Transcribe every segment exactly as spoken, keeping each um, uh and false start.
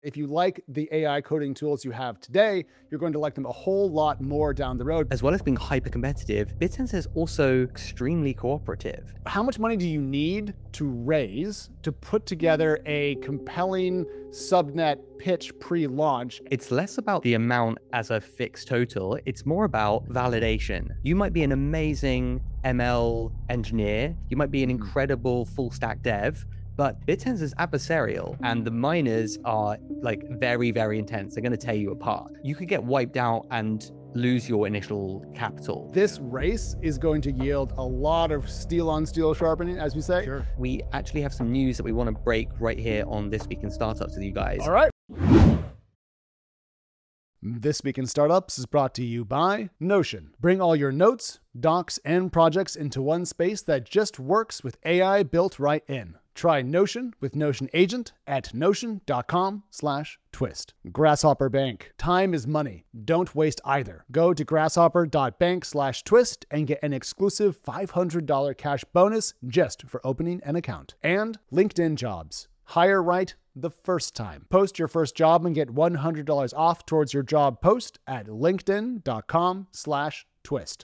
If you like the A I coding tools you have today, you're going to like them a whole lot more down the road. As well as being hyper competitive, BitTensor is also extremely cooperative. How much money do you need to raise to put together a compelling subnet pitch pre-launch? It's less about the amount as a fixed total. It's more about validation. You might be an amazing M L engineer. You might be an incredible full stack dev. But BitTensor is adversarial, and the miners are like very, very intense. They're going to tear you apart. You could get wiped out and lose your initial capital. This race is going to yield a lot of steel on steel sharpening, as we say. Sure. We actually have some news that we want to break right here on This Week in Startups with you guys. All right. This Week in Startups is brought to you by Notion. Bring all your notes, docs, and projects into one space that just works with A I built right in. Try Notion with Notion Agent at notion.com slash twist. Grasshopper Bank. Time is money. Don't waste either. Go to grasshopper.bank slash twist and get an exclusive five hundred dollars cash bonus just for opening an account. And LinkedIn Jobs. Hire right the first time. Post your first job and get one hundred dollars off towards your job post at linkedin.com slash twist.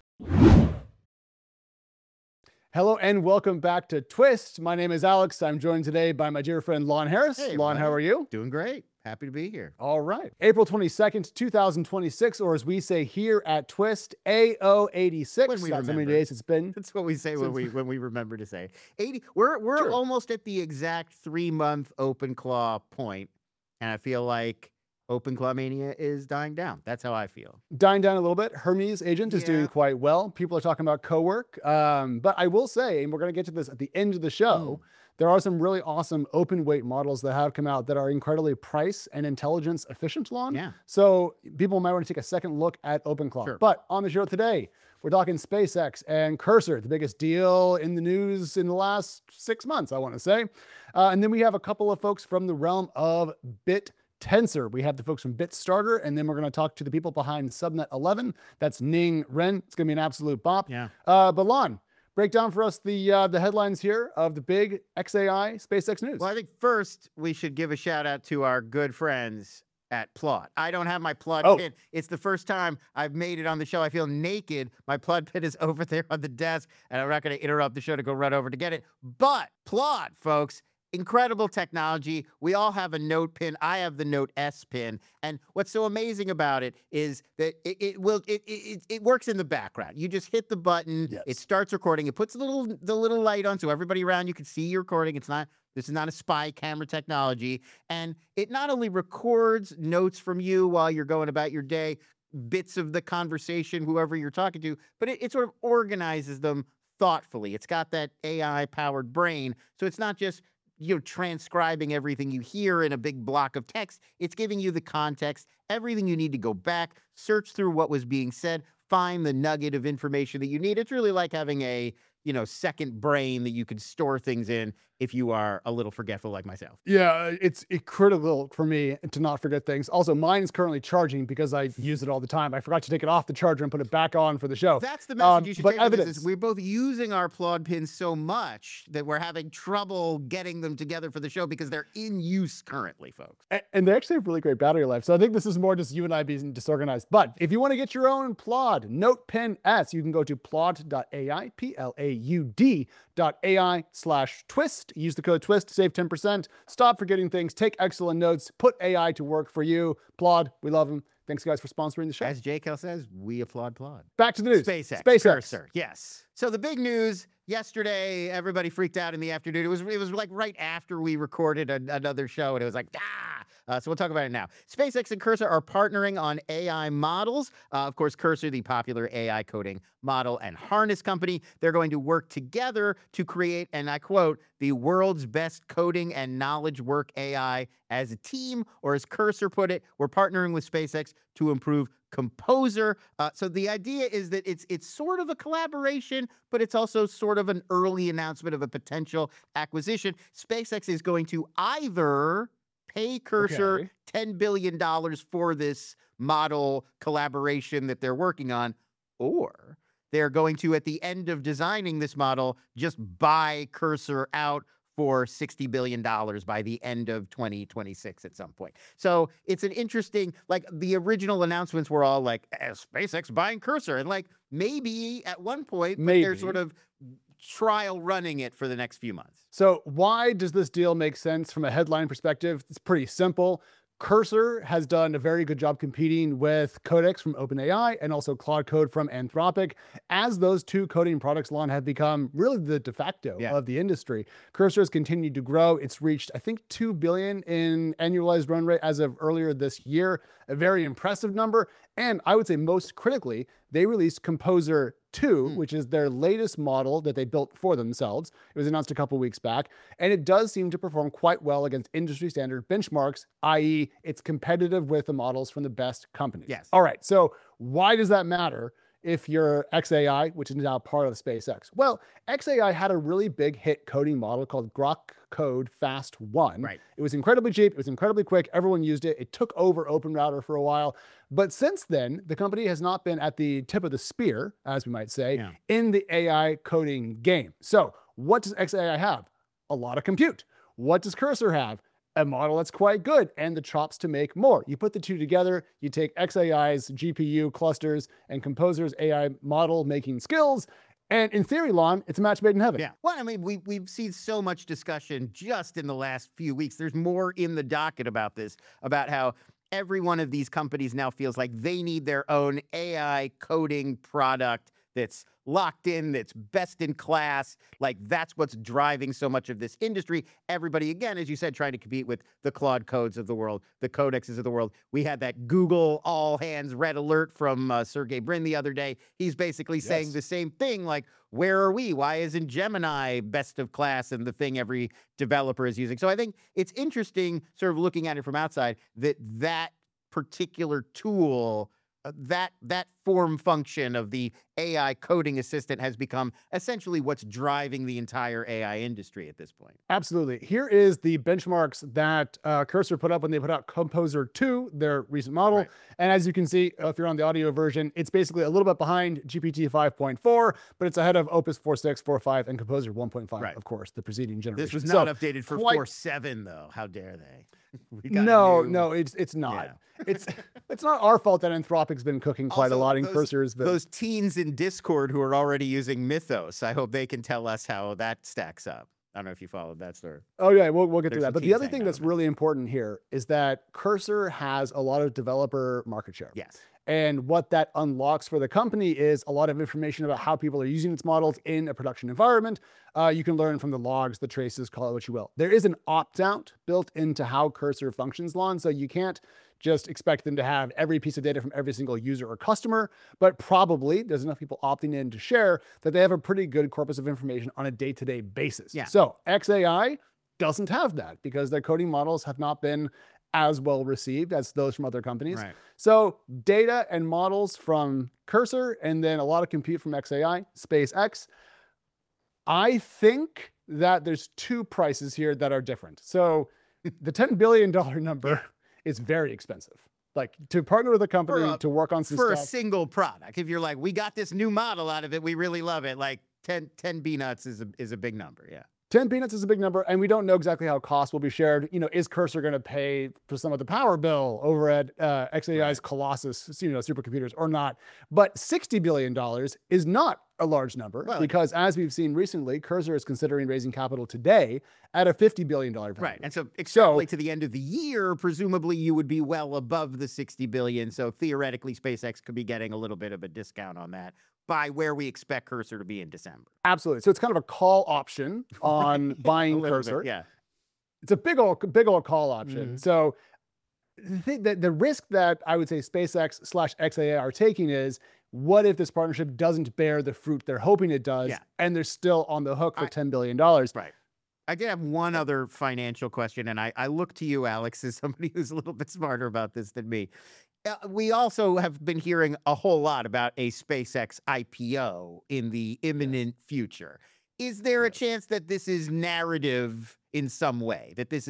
Hello and welcome back to Twist. My name is Alex. I'm joined today by my dear friend Lon Harris. Hey, Lon, how are you? Doing great. Happy to be here. All right. April twenty-second, twenty twenty-six, or as we say here at Twist, A O eighty-six. When we That's how many remember. days it's been. That's what we say when we when we remember to say eighty. We're we're Sure. almost at the exact three month OpenClaw point, and I feel like OpenClaw mania is dying down. That's how I feel. Dying down a little bit. Hermes Agent is Yeah. doing quite well. People are talking about co-work. Um, but I will say, and we're going to get to this at the end of the show, there are some really awesome open weight models that have come out that are incredibly price and intelligence efficient, Lon. Yeah. So people might want to take a second look at OpenClaw. Sure. But on the show today, we're talking SpaceX and Cursor, the biggest deal in the news in the last six months, I want to say. Uh, and then we have a couple of folks from the realm of Bit Tensor. We have the folks from BitStarter, and then we're going to talk to the people behind Subnet eleven. That's Ning Ren. It's going to be an absolute bop. Yeah. Uh, but Lon, break down for us the uh, the headlines here of the big X A I SpaceX news. Well, I think first we should give a shout out to our good friends at Plot. I don't have my Plot Oh. pin. It's the first time I've made it on the show. I feel naked. My Plot pin is over there on the desk, and I'm not going to interrupt the show to go run over to get it. But Plot, folks, incredible technology. We all have a Note pin. I have the Note S pin. And what's so amazing about it is that it, it will it, it it works in the background. You just hit the button. Yes. It starts recording. It puts the little the little light on so everybody around you can see you recording. It's not this is not a spy camera technology. And it not only records notes from you while you're going about your day, bits of the conversation, whoever you're talking to, but it, it sort of organizes them thoughtfully. It's got that A I-powered brain. So it's not just you know, transcribing everything you hear in a big block of text. It's giving you the context, everything you need to go back, search through what was being said, find the nugget of information that you need. It's really like having a, you know, second brain that you could store things in if you are a little forgetful like myself. Yeah, it's it critical for me to not forget things. Also, mine is currently charging because I use it all the time. I forgot to take it off the charger and put it back on for the show. That's the message Um, you should but take from this, evidence. is we're both using our Plod pins so much that we're having trouble getting them together for the show because they're in use currently, folks. A- And they actually have really great battery life. So I think this is more just you and I being disorganized. But if you want to get your own Plod Note Pen S, you can go to plod dot A I, P L A U D dot A I slash twist. Use the code twist, save ten percent. Stop forgetting things, take excellent notes, put A I to work for you. Plod, we love them. Thanks, guys, for sponsoring the show. As J. Kel says, we applaud Plod. Back to the news. SpaceX. SpaceX. Cursor. Yes. So the big news yesterday, everybody freaked out in the afternoon. It was it was like right after we recorded a, another show, and it was like, ah. Uh, so we'll talk about it now. SpaceX and Cursor are partnering on A I models. Uh, of course, Cursor, the popular A I coding model and harness company, they're going to work together to create, and I quote, the world's best coding and knowledge work A I as a team, or as Cursor put it, we're partnering with SpaceX to improve Composer. Uh, so the idea is that it's it's sort of a collaboration, but it's also sort of an early announcement of a potential acquisition. SpaceX is going to either pay Cursor Okay. ten billion dollars for this model collaboration that they're working on, or they're going to, at the end of designing this model, just buy Cursor out for sixty billion dollars by the end of twenty twenty-six at some point. So it's an interesting, like the original announcements were all like eh, SpaceX buying Cursor. And like maybe at one point, but Maybe. they're sort of trial running it for the next few months. So why does this deal make sense from a headline perspective? It's pretty simple. Cursor has done a very good job competing with Codex from OpenAI and also Claude Code from Anthropic. As those two coding products, Lon, have become really the de facto Yeah. of the industry. Cursor has continued to grow. It's reached, I think, two billion dollars in annualized run rate as of earlier this year, a very impressive number. And I would say most critically, they released Composer two, Mm. which is their latest model that they built for themselves. It was announced a couple weeks back, and it does seem to perform quite well against industry standard benchmarks, that is it's competitive with the models from the best companies. Yes. All right, so why does that matter if you're X A I, which is now part of SpaceX? Well, X A I had a really big hit coding model called Grok Code Fast one. Right. It was incredibly cheap. It was incredibly quick. Everyone used it. It took over OpenRouter for a while. But since then, the company has not been at the tip of the spear, as we might say, Yeah. in the A I coding game. So what does X A I have? A lot of compute. What does Cursor have? A model that's quite good and the chops to make more. You put the two together, you take X A I's G P U clusters and Composer's A I model making skills, and in theory, Lon, it's a match made in heaven. Yeah. Well, I mean, we, we've seen so much discussion just in the last few weeks. There's more in the docket about this, about how every one of these companies now feels like they need their own A I coding product that's locked in, that's best in class. Like that's what's driving so much of this industry. Everybody, again, as you said, trying to compete with the Claude Codes of the world, the Codexes of the world. We had that Google all hands red alert from uh, Sergey Brin the other day. He's basically saying Yes. the same thing, like, where are we? Why isn't Gemini best of class and the thing every developer is using? So I think it's interesting sort of looking at it from outside that that particular tool, uh, that that form function of the A I coding assistant has become essentially what's driving the entire A I industry at this point. Absolutely. Here is the benchmarks that uh, Cursor put up when they put out Composer two, their recent model. Right. And as you can see, uh, if you're on the audio version, it's basically a little bit behind G P T five point four, but it's ahead of Opus four point six, four point five, and Composer one point five, Right. of course, the preceding generation. This was So, not updated for quite- four point seven, though. How dare they? We got a no, new- no, it's it's not. Yeah. It's it's not our fault that Anthropic's been cooking quite a Also, lot in those- Cursor's. But Those teens in Discord who are already using Mythos, I hope they can tell us how that stacks up. I don't know if you followed that story. Oh yeah, we'll, we'll get There's to that. some But the teams other hanging thing out that's on it. really important here is that Cursor has a lot of developer market share. Yes. And what that unlocks for the company is a lot of information about how people are using its models in a production environment. Uh, you can learn from the logs, the traces, call it what you will. There is an opt-out built into how Cursor functions, Lon, so you can't just expect them to have every piece of data from every single user or customer, but probably there's enough people opting in to share that they have a pretty good corpus of information on a day-to-day basis. Yeah. So X A I doesn't have that because their coding models have not been as well received as those from other companies. Right. So data and models from Cursor and then a lot of compute from X A I, SpaceX. I think that there's two prices here that are different. So the ten billion dollars number is very expensive. Like to partner with a company For a- to work on some For a stuff. single product. If you're like, we got this new model out of it, we really love it. Like ten, ten B-nuts is a, is a big number. Yeah. ten peanuts is a big number, and we don't know exactly how costs will be shared. You know, is Cursor going to pay for some of the power bill over at uh, X A I's Colossus, you know, supercomputers or not? But sixty billion dollars is not a large number Well, because, as we've seen recently, Cursor is considering raising capital today at a fifty billion dollars value. Right. And so extrapolate to the end of the year, presumably you would be well above the sixty billion. So theoretically, SpaceX could be getting a little bit of a discount on that by where we expect Cursor to be in December. Absolutely. So it's kind of a call option on A buying little bit, Cursor. yeah. It's a big old, big old call option. Mhm. So the, thing that the risk that I would say SpaceX slash X A I are taking is, what if this partnership doesn't bear the fruit they're hoping it does, Yeah. and they're still on the hook for I- ten billion dollars? Right. I did have one other financial question, and I, I look to you, Alex, as somebody who's a little bit smarter about this than me. Uh, we also have been hearing a whole lot about a SpaceX I P O in the imminent future. Is there a chance that this is narrative in some way, that this is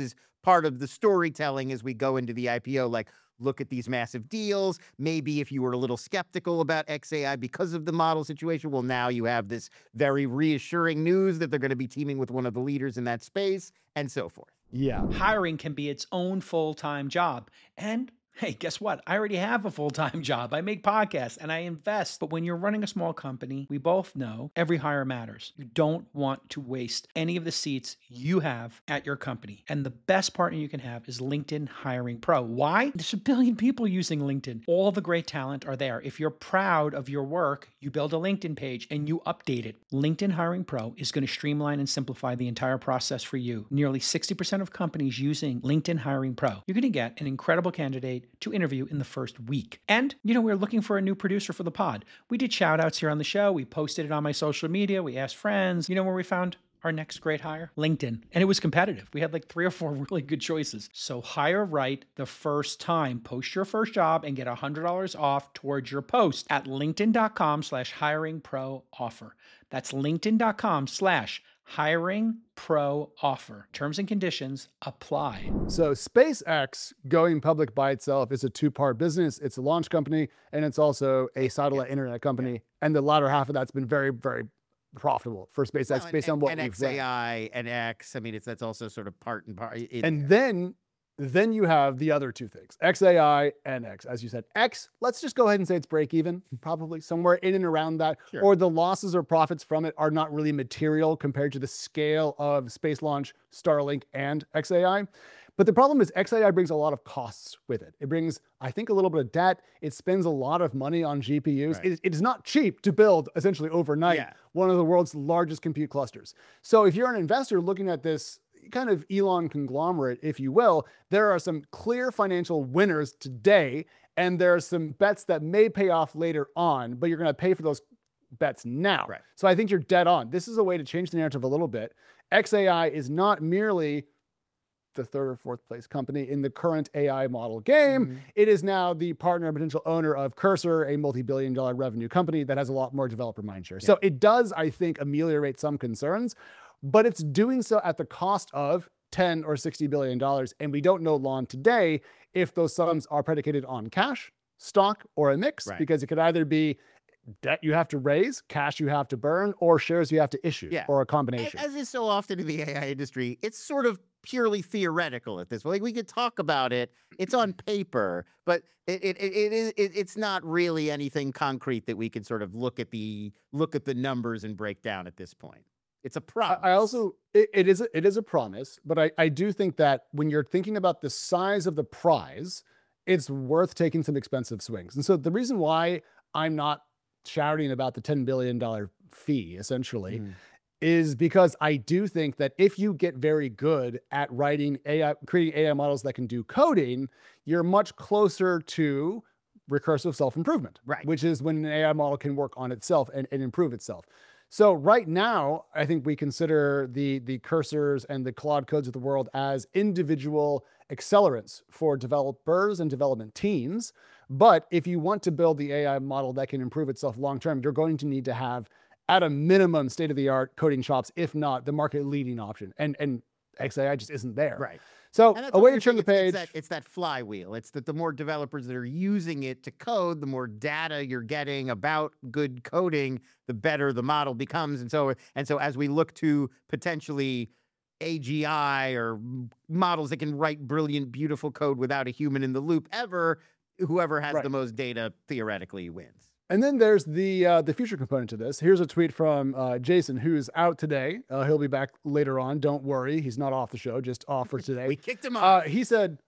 part of the storytelling as we go into the I P O. Like, look at these massive deals. Maybe if you were a little skeptical about X A I because of the model situation, well, now you have this very reassuring news that they're going to be teaming with one of the leaders in that space, and so forth. Yeah. Hiring can be its own full-time job. And hey, guess what? I already have a full-time job. I make podcasts and I invest. But when you're running a small company, we both know every hire matters. You don't want to waste any of the seats you have at your company. And the best partner you can have is LinkedIn Hiring Pro. Why? There's a billion people using LinkedIn. All the great talent are there. If you're proud of your work, you build a LinkedIn page and you update it. LinkedIn Hiring Pro is going to streamline and simplify the entire process for you. Nearly sixty percent of companies using LinkedIn Hiring Pro. You're going to get an incredible candidate to interview in the first week. And, you know, we're looking for a new producer for the pod. We did shout outs here on the show. We posted it on my social media. We asked friends. You know where we found our next great hire? LinkedIn. And it was competitive. We had like three or four really good choices. So hire right the first time. Post your first job and get one hundred dollars off towards your post at linkedin.com slash hiring pro offer. That's linkedin.com slash hiring pro offer. Terms and conditions apply. So SpaceX going public by itself is a two-part business. It's a launch company and it's also a satellite internet company. And the latter half of that's been very, very profitable for SpaceX Well, and, based on and, what and we've read. X A I and X. I mean, it's that's also sort of part and part. in And there. then then you have the other two things, X A I and X. As you said, X, let's just go ahead and say it's break even, probably somewhere in and around that. Sure. Or the losses or profits from it are not really material compared to the scale of space launch, Starlink, and X A I. But the problem is X A I brings a lot of costs with it. It brings, I think, a little bit of debt. It spends a lot of money on G P Us. Right. It, it is not cheap to build, essentially overnight, Yeah. one of the world's largest compute clusters. So if you're an investor looking at this kind of Elon conglomerate, if you will, there are some clear financial winners today, and there are some bets that may pay off later on, but you're going to pay for those bets now. Right. So I think you're dead on. This is a way to change the narrative a little bit. X A I is not merely the third or fourth place company in the current A I model game. Mm-hmm. It is now the partner and potential owner of Cursor, a multi-billion dollar revenue company that has a lot more developer mindshare. So it does, I think, ameliorate some concerns, but it's doing so at the cost of ten or sixty billion dollars. And we don't know, Lon, today if those sums are predicated on cash, stock, or a mix, Right. because it could either be debt you have to raise, cash you have to burn, or shares you have to issue, Yeah. or a As, combination. as is so often in the A I industry, it's sort of purely theoretical at this point. Like, we could talk about it; it's on paper, but it it, it, it is it, it's not really anything concrete that we can sort of look at the look at the numbers and break down at this point. It's a I promise. I also, it, it is a, it is a promise, but I, I do think that when you're thinking about the size of the prize, it's worth taking some expensive swings. And so the reason why I'm not shouting about the ten billion dollars fee, essentially, Mhm. is because I do think that if you get very good at writing A I, creating A I models that can do coding, you're much closer to recursive self-improvement, Right. which is when an A I model can work on itself and, and improve itself. So right now, I think we consider the, the cursors and the Claude codes of the world as individual accelerants for developers and development teams. But if you want to build the A I model that can improve itself long-term, you're going to need to have, at a minimum, state-of-the-art coding shops, if not the market-leading option. And, and X A I just isn't there. Right. So And that's a what way you're to turn the saying, page. it's, it's, that, it's that flywheel. It's that the more developers that are using it to code, the more data you're getting about good coding, the better the model becomes. And so, and so as we look to potentially A G I or m- models that can write brilliant, beautiful code without a human in the loop ever, whoever has Right. the most data theoretically wins. And then there's the uh, the future component to this. Here's a tweet from uh, Jason, who's out today. Uh, he'll be back later on. Don't worry. He's not off the show, just off for today. We kicked him Uh, off. he said,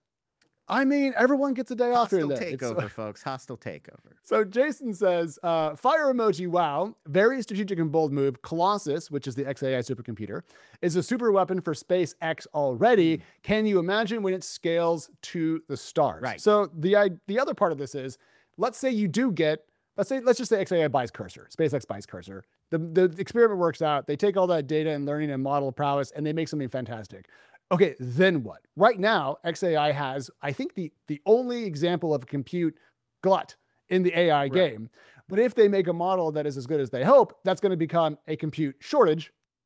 I mean, everyone gets a day off here Hostile and there. It's- takeover, folks. Hostile takeover. So Jason says, uh, fire emoji, wow, very strategic and bold move. Colossus, which is the X A I supercomputer, is a super weapon for SpaceX already. Can you imagine when it scales to the stars? Right. So the, I, the other part of this is, let's say you do get, let's say, let's just say X A I buys Cursor, SpaceX buys Cursor. The, the experiment works out. They take all that data and learning and model prowess, and they make something fantastic. Okay, then what? Right now, X A I has, I think, the, the only example of a compute glut in the A I Right. game. But if they make a model that is as good as they hope, that's going to become a compute shortage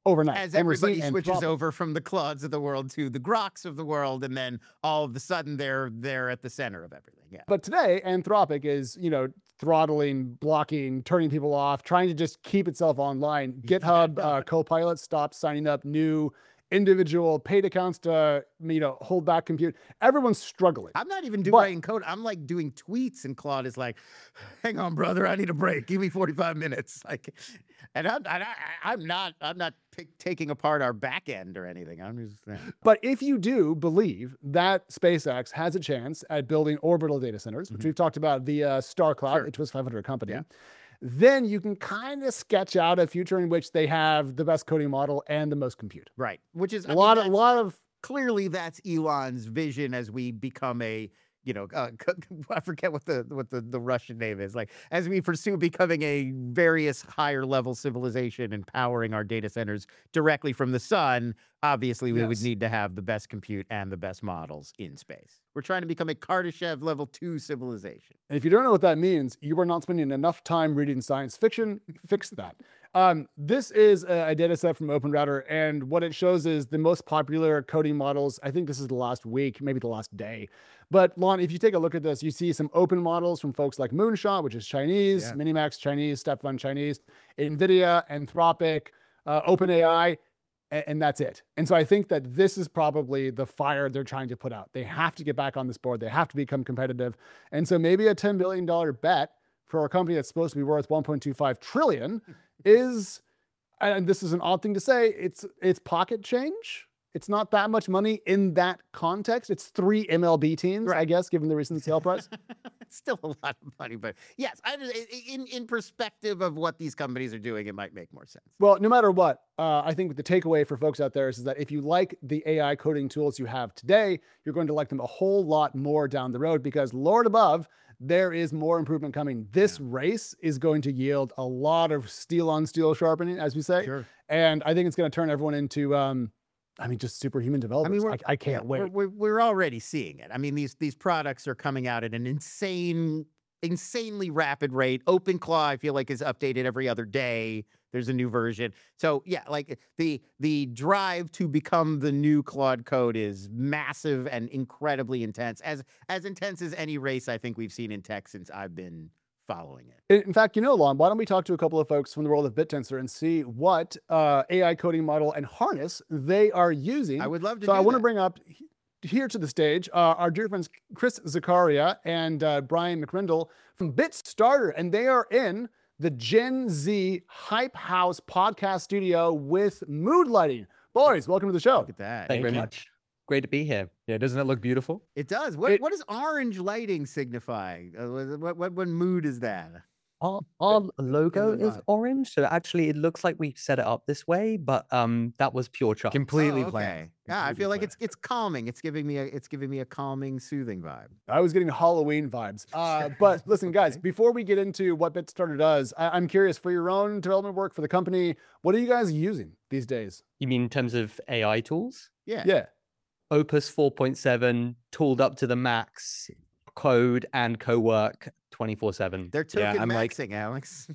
overnight. As And we're everybody seeing switches Anthropic. over from the Claudes of the world to the Groks of the world, and then all of a sudden they're they're at the center of everything. Yeah. But today, Anthropic is, you know, throttling, blocking, turning people off, trying to just keep itself online. GitHub uh, Copilot stopped signing up new individual paid accounts to, you know, hold back compute. Everyone's struggling. I'm not even doing But- writing code. I'm like doing tweets, and Claude is like, "Hang on, brother, I need a break. Give me forty-five minutes." Like, and I'm and I, I'm not I'm not pick, taking apart our back end or anything. I'm just yeah. But if you do believe that SpaceX has a chance at building orbital data centers, which we've talked about via StarCloud, Mm-hmm. Sure. it was five hundred company, Yeah. then you can kind of sketch out a future in which they have the best coding model and the most compute. right. Which is I A mean, lot of, a that's- lot of clearly that's Elon's vision as we become a, you know, uh, I forget what the what the, the Russian name is. Like as we pursue becoming a various higher level civilization and powering our data centers directly from the sun, obviously we would Yes. need to have the best compute and the best models in space. We're trying to become a Kardashev level two civilization. And if you don't know what that means, you are not spending enough time reading science fiction. Fix that. Um, this is a, a data set from OpenRouter, and what it shows is the most popular coding models. I think this is the last week, maybe the last day. But Lon, if you take a look at this, you see some open models from folks like Moonshot, which is Chinese, Yeah. Minimax Chinese, StepFun Chinese, NVIDIA, Anthropic, uh, OpenAI, and, and that's it. And so I think that this is probably the fire they're trying to put out. They have to get back on this board. They have to become competitive. And so maybe a ten billion dollars bet for a company that's supposed to be worth one point two five trillion is, and this is an odd thing to say, it's it's pocket change. It's not that much money in that context. It's three M L B teams, I Right. guess, given the recent sale price. It's still a lot of money, but yes, I, just- i- in in perspective of what these companies are doing, it might make more sense. Well, no matter what, uh, I think the takeaway for folks out there is, is that if you like the A I coding tools you have today, you're going to like them a whole lot more down the road because, Lord above, there is more improvement coming. This race is going to yield a lot of steel on steel sharpening, as we say. Sure. And I think it's going to turn everyone into, um, I mean, just superhuman I developers. I, mean, we're, I can't yeah, wait. We're, we're, we're already seeing it. I mean, these these products are coming out at an insane, insanely rapid rate. OpenClaw, I feel like, is updated every other day. There's a new version. So yeah, like the the drive to become the new Claude Code is massive and incredibly intense. As as intense as any race I think we've seen in tech since I've been following it. In in fact, you know, Lon, why don't we talk to a couple of folks from the world of BitTensor and see what uh, A I coding model and harness they are using? I would love to So do I want to that. bring up he- here to the stage uh, our dear friends Chris Zakaria and uh, Brian McRindle from BitStarter, and they are in the Gen Z Hype House podcast studio with mood lighting. Boys, welcome to the show. Look at that. Thank you very you. much. Great to be here. Yeah, doesn't it look beautiful? It does. What It- what does orange lighting signify? Uh, what, what what what mood is that? Our, our logo the is vibe. orange, so actually it looks like we set it up this way, but um, that was pure chance. Completely Oh, planned. okay. Yeah, I Completely feel like planned. it's it's calming. It's giving me a it's giving me a calming, soothing vibe. I was getting Halloween vibes. Uh, but listen, guys, Okay. before we get into what BitStarter does, I- I'm curious for your own development work for the company, what are you guys using these days? You mean in terms of A I tools? Yeah. Yeah. Opus four point seven, tooled up to the max, code and co-work twenty-four seven. They're Yeah, token I'm like- maxing, Alex.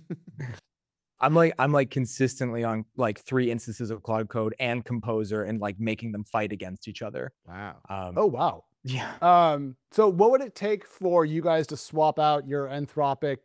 I'm like I'm like consistently on like three instances of Cloud Code and Composer and like making them fight against each other. Wow. Um, Oh, wow. yeah. Um, so what would it take for you guys to swap out your Anthropic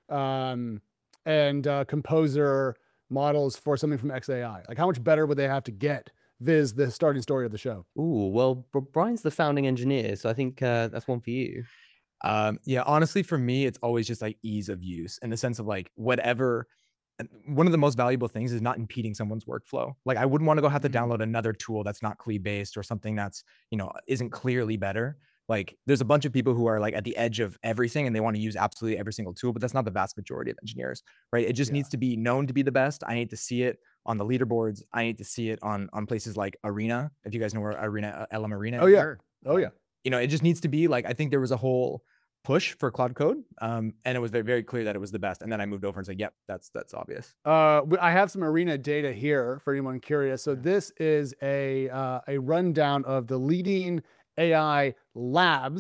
um, and uh, Composer models for something from X A I? Like, how much better would they have to get? Viz the starting story of the show. Ooh, well, Br- Brian's the founding engineer, so I think uh, that's one for you. Um, yeah, honestly, for me, it's always just like ease of use in the sense of like whatever. and One of the most valuable things is not impeding someone's workflow. Like I wouldn't want to go have to Mhm. download another tool that's not Clee based or something that's, you know, isn't clearly better. Like there's a bunch of people who are like at the edge of everything and they want to use absolutely every single tool, but that's not the vast majority of engineers, right? It just Yeah. needs to be known to be the best. I need to see it on the leaderboards. I need to see it on on places like Arena. If you guys know where Arena, uh, L M Arena Oh, is. yeah. Sure. Oh, yeah. You know, it just needs to be like, I think there was a whole push for Cloud Code. Um, and it was very, very clear that it was the best. And then I moved over and said, yep, that's, that's obvious. Uh, w- I have some Arena data here for anyone curious. So this is a uh, a rundown of the leading A I labs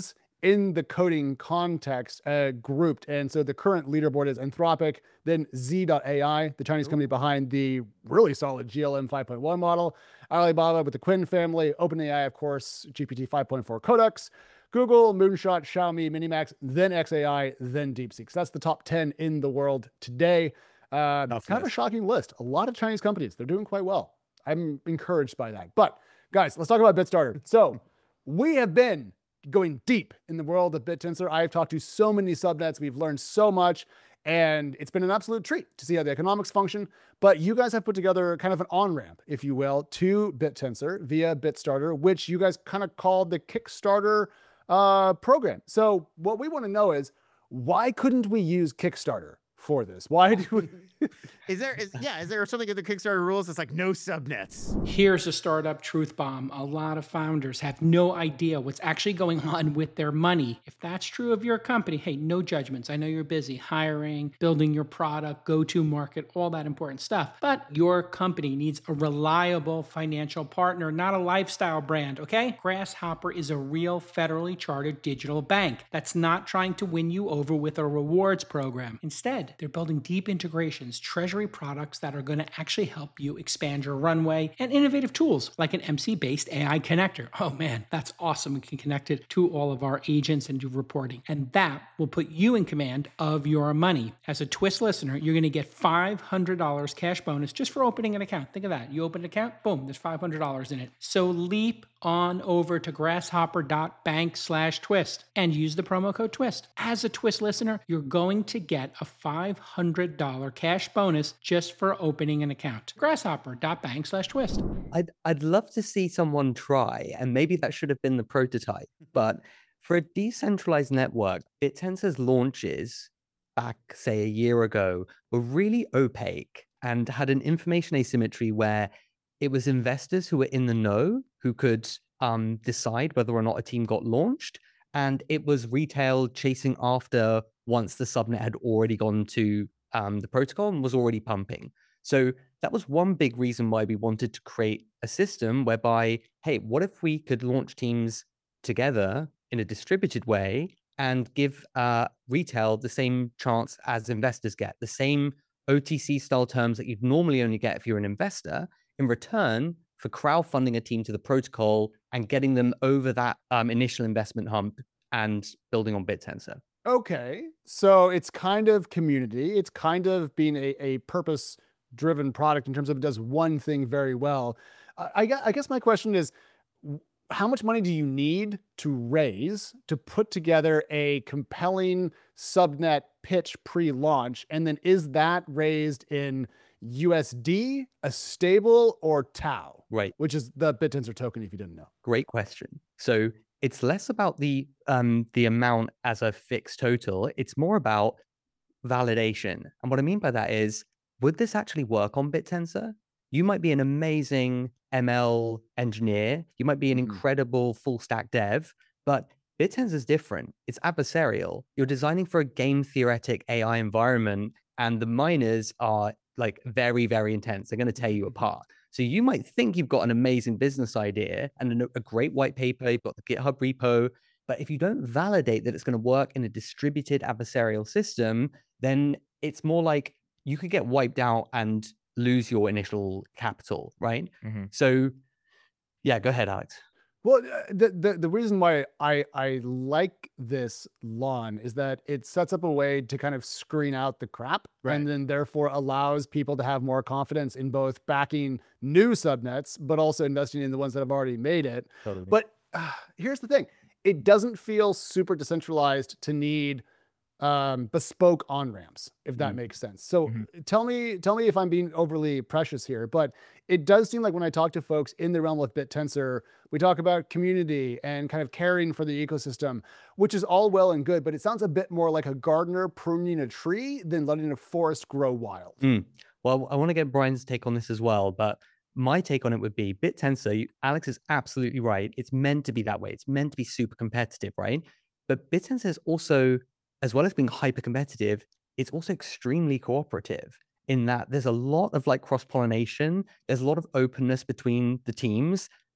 in the coding context uh, grouped. And so the current leaderboard is Anthropic, then Z dot A I, the Chinese company behind the really solid G L M five point one model, Alibaba with the Quinn family, OpenAI, of course, G P T five point four Codex, Google, Moonshot, Xiaomi, Minimax, then X A I, then DeepSeek. So that's the top ten in the world today. Uh, kind of a shocking list. A lot of Chinese companies, they're doing quite well. I'm encouraged by that. But guys, let's talk about BitStarter. So we have been going deep in the world of BitTensor. I've talked to so many subnets. We've learned so much, and it's been an absolute treat to see how the economics function. But you guys have put together kind of an on-ramp, if you will, to BitTensor via BitStarter, which you guys kind of called the Kickstarter uh, program. So what we want to know is, why couldn't we use Kickstarter for this? Why do we? Is there, is, yeah, is there something in the Kickstarter rules that's like no subnets? Here's a startup truth bomb. A lot of founders have no idea what's actually going on with their money. If that's true of your company, hey, no judgments. I know you're busy hiring, building your product, go-to market, all that important stuff. But your company needs a reliable financial partner, not a lifestyle brand, okay? Grasshopper is a real federally chartered digital bank that's not trying to win you over with a rewards program. Instead, they're building deep integrations, treasury products that are going to actually help you expand your runway, and innovative tools like an M C-based A I connector. Oh man, that's awesome. We can connect it to all of our agents and do reporting. And that will put you in command of your money. As a Twist listener, you're going to get five hundred dollars cash bonus just for opening an account. Think of that. You open an account, boom, there's five hundred dollars in it. So leap on over to grasshopper.bank slash twist and use the promo code twist. As a Twist listener, you're going to get a five hundred dollars cash bonus just for opening an account. grasshopper.bank slash twist. I'd, I'd love to see someone try, and maybe that should have been the prototype, but for a decentralized network, BitTensor's launches back, say, a year ago were really opaque and had an information asymmetry where it was investors who were in the know who could um, decide whether or not a team got launched, and it was retail chasing after once the subnet had already gone to um, the protocol and was already pumping. So that was one big reason why we wanted to create a system whereby, hey, what if we could launch teams together in a distributed way and give uh, retail the same chance as investors get, the same O T C style terms that you'd normally only get if you're an investor, in return for crowdfunding a team to the protocol and getting them over that um, initial investment hump and building on BitTensor. Okay, so it's kind of community. It's kind of being a, a purpose-driven product in terms of it does one thing very well. I, I gue- I guess my question is, w- how much money do you need to raise to put together a compelling subnet pitch pre-launch? And then is that raised in U S D, a stable, or Tau? Right. Which is the BitTensor token, if you didn't know. Great question. So it's less about the um, the amount as a fixed total. It's more about validation. And what I mean by that is, would this actually work on BitTensor? You might be an amazing M L engineer. You might be an Mhm. incredible full stack dev, but BitTensor is different. It's adversarial. You're designing for a game theoretic A I environment, and the miners are like very, very intense. They're going to tear you apart. So you might think you've got an amazing business idea and a, a great white paper, you've got the GitHub repo, but if you don't validate that it's going to work in a distributed adversarial system, then it's more like you could get wiped out and lose your initial capital, right? Mm-hmm. So yeah, go ahead, Alex. Well, uh, the, the the reason why I I like this lawn is that it sets up a way to kind of screen out the crap, Right. and then therefore allows people to have more confidence in both backing new subnets, but also investing in the ones that have already made it. Totally. But uh, here's the thing: it doesn't feel super decentralized to need um, bespoke on ramps, if that Mhm. makes sense. So Mhm. tell me, tell me if I'm being overly precious here, but it does seem like when I talk to folks in the realm of BitTensor, we talk about community and kind of caring for the ecosystem, which is all well and good, but it sounds a bit more like a gardener pruning a tree than letting a forest grow wild. Mm. Well, I want to get Brian's take on this as well, but my take on it would be BitTensor. You, Alex is absolutely right. It's meant to be that way. It's meant to be super competitive, right? But BitTensor is also, as well as being hyper competitive, it's also extremely cooperative in that there's a lot of like cross pollination. There's a lot of openness between the teams.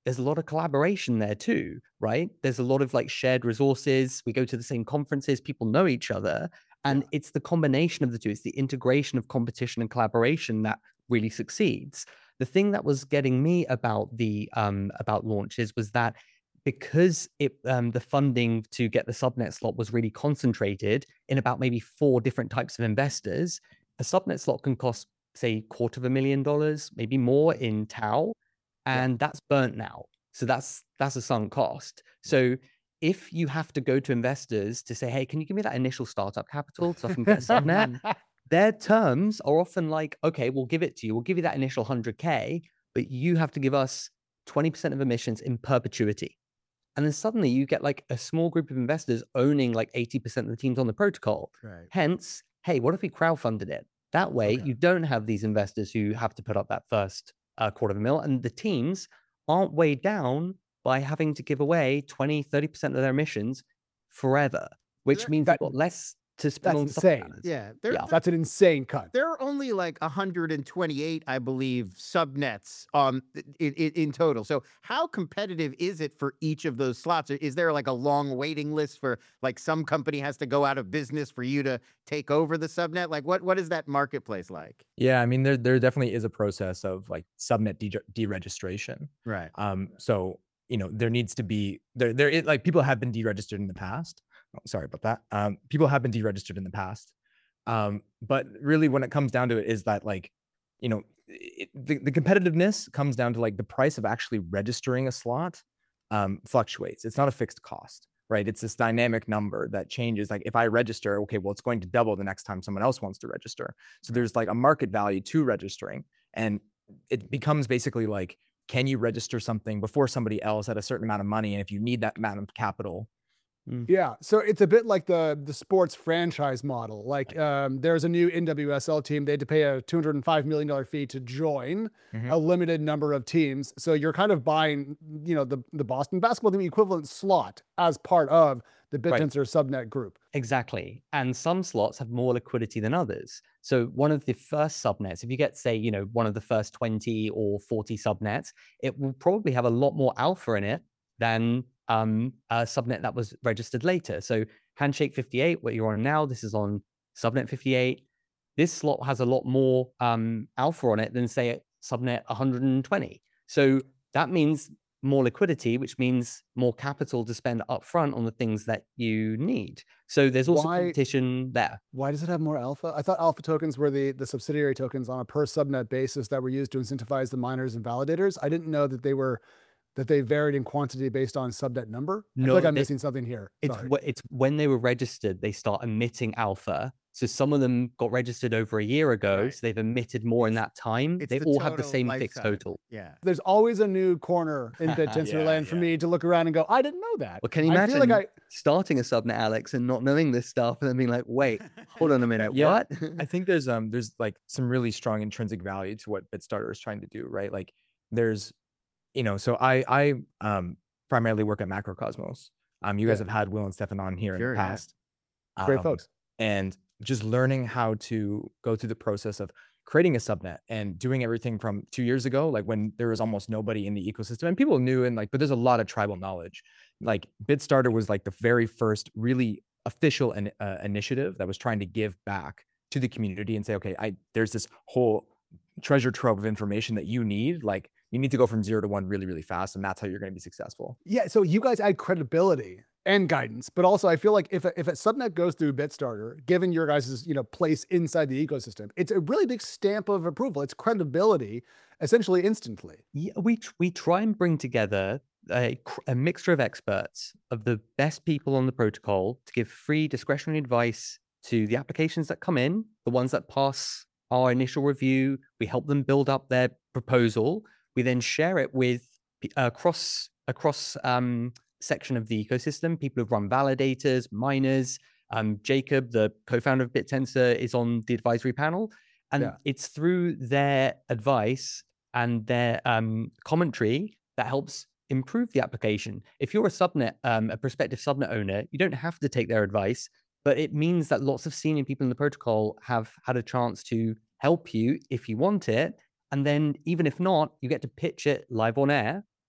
there's a lot of collaboration there too, right? There's a lot of like shared resources. We go to the same conferences, people know each other. And it's the combination of the two. It's the integration of competition and collaboration that really succeeds. The thing that was getting me about the um, about launches was that because it um, the funding to get the subnet slot was really concentrated in about maybe four different types of investors, a subnet slot can cost, say, quarter of a million dollars, maybe more in Tau, and that's burnt now. So that's that's a sunk cost. So if you have to go to investors to say, hey, can you give me that initial startup capital so I can get a subnet? Their terms are often like, okay, we'll give it to you. We'll give you that initial one hundred K, but you have to give us twenty percent of emissions in perpetuity. And then suddenly you get like a small group of investors owning like eighty percent of the teams on the protocol. Right. Hence, hey, what if we crowdfunded it? That way, Okay. you don't have these investors who have to put up that first uh, quarter of a mil, and the teams aren't weighed down by having to give away twenty, thirty percent of their emissions forever, which That- means that- you've got less to spend that's on insane. subnet. Yeah. There, Yeah. That's an insane cut. there are only like one hundred twenty-eight, I believe, subnets on in, in, in total. So how competitive is it for each of those slots? Is there like a long waiting list for like some company has to go out of business for you to take over the subnet? Like what what is that marketplace like? Yeah, I mean, there there definitely is a process of like subnet de- deregistration. Right. Um, so you know, there needs to be there there is, like people have been deregistered in the past. Oh, sorry about that. Um, people have been deregistered in the past. Um, but really, when it comes down to it, is that like, you know, it, the, the competitiveness comes down to like the price of actually registering a slot um, fluctuates. It's not a fixed cost, right? It's this dynamic number that changes. Like if I register, okay, well, it's going to double the next time someone else wants to register. So there's like a market value to registering, and it becomes basically like, can you register something before somebody else at a certain amount of money? And if you need that amount of capital, Yeah, so it's a bit like the the sports franchise model. Like, um, there's a new N W S L team. They had to pay a two hundred five million dollars fee to join Mhm. a limited number of teams. So you're kind of buying, you know, the the Boston basketball team equivalent slot as part of the Right. BitTensor subnet group. Exactly. And some slots have more liquidity than others. So one of the first subnets, if you get, say, you know, one of the first twenty or forty subnets, it will probably have a lot more alpha in it than um, a subnet that was registered later. So Handshake fifty-eight, what you're on now, this is on subnet fifty-eight. This slot has a lot more um, alpha on it than, say, subnet one hundred twenty. So that means more liquidity, which means more capital to spend upfront on the things that you need. So there's also Why- competition there. Why does it have more alpha? I thought alpha tokens were the, the subsidiary tokens on a per subnet basis that were used to incentivize the miners and validators. I didn't know that they were that they varied in quantity based on subnet number. I No, feel like I'm they- missing something here. It's Sorry. wh- it's when they were registered, they start emitting alpha. So some of them got registered over a year ago, Right. so they've emitted more in that time. It's They the all have the total same fixed lifetime. total. Yeah. There's always a new corner in BitTensor Yeah, land for yeah. me to look around and go, I didn't know that. Well, can you I imagine feel like I, starting a subnet, Alex, and not knowing this stuff, and then being like, "Wait, hold on a minute, Yeah. what?" I think there's um there's like some really strong intrinsic value to what BitStarter is trying to do, right? Like there's, you know, so I I um primarily work at Macrocosmos. Um, you guys Yeah. have had Will and Stefan on here Sure, in the yeah. past. great Um, folks. and just learning how to go through the process of creating a subnet and doing everything from two years ago, like when there was almost nobody in the ecosystem and people knew, and like, but there's a lot of tribal knowledge. Like BitStarter was like the very first really official in, uh, initiative that was trying to give back to the community and say, okay, I there's this whole treasure trove of information that you need. Like you need to go from zero to one really, really fast, and that's how you're going to be successful. Yeah, so you guys add credibility and guidance, but also I feel like if a, if a subnet goes through BitStarter, given your guys' you know place inside the ecosystem, it's a really big stamp of approval. It's credibility, essentially instantly. Yeah, we tr- we try and bring together a, cr- a mixture of experts, of the best people on the protocol, to give free discretionary advice to the applications that come in, the ones that pass our initial review. We help them build up their proposal. We then share it with p- across across um, section of the ecosystem. People who've run validators, miners. Um, Jacob, the co-founder of BitTensor, is on the advisory panel, and Yeah. it's through their advice and their um, commentary that helps improve the application. If you're a subnet, um, a prospective subnet owner, you don't have to take their advice, but it means that lots of senior people in the protocol have had a chance to help you if you want it. And then even if not, you get to pitch it live on air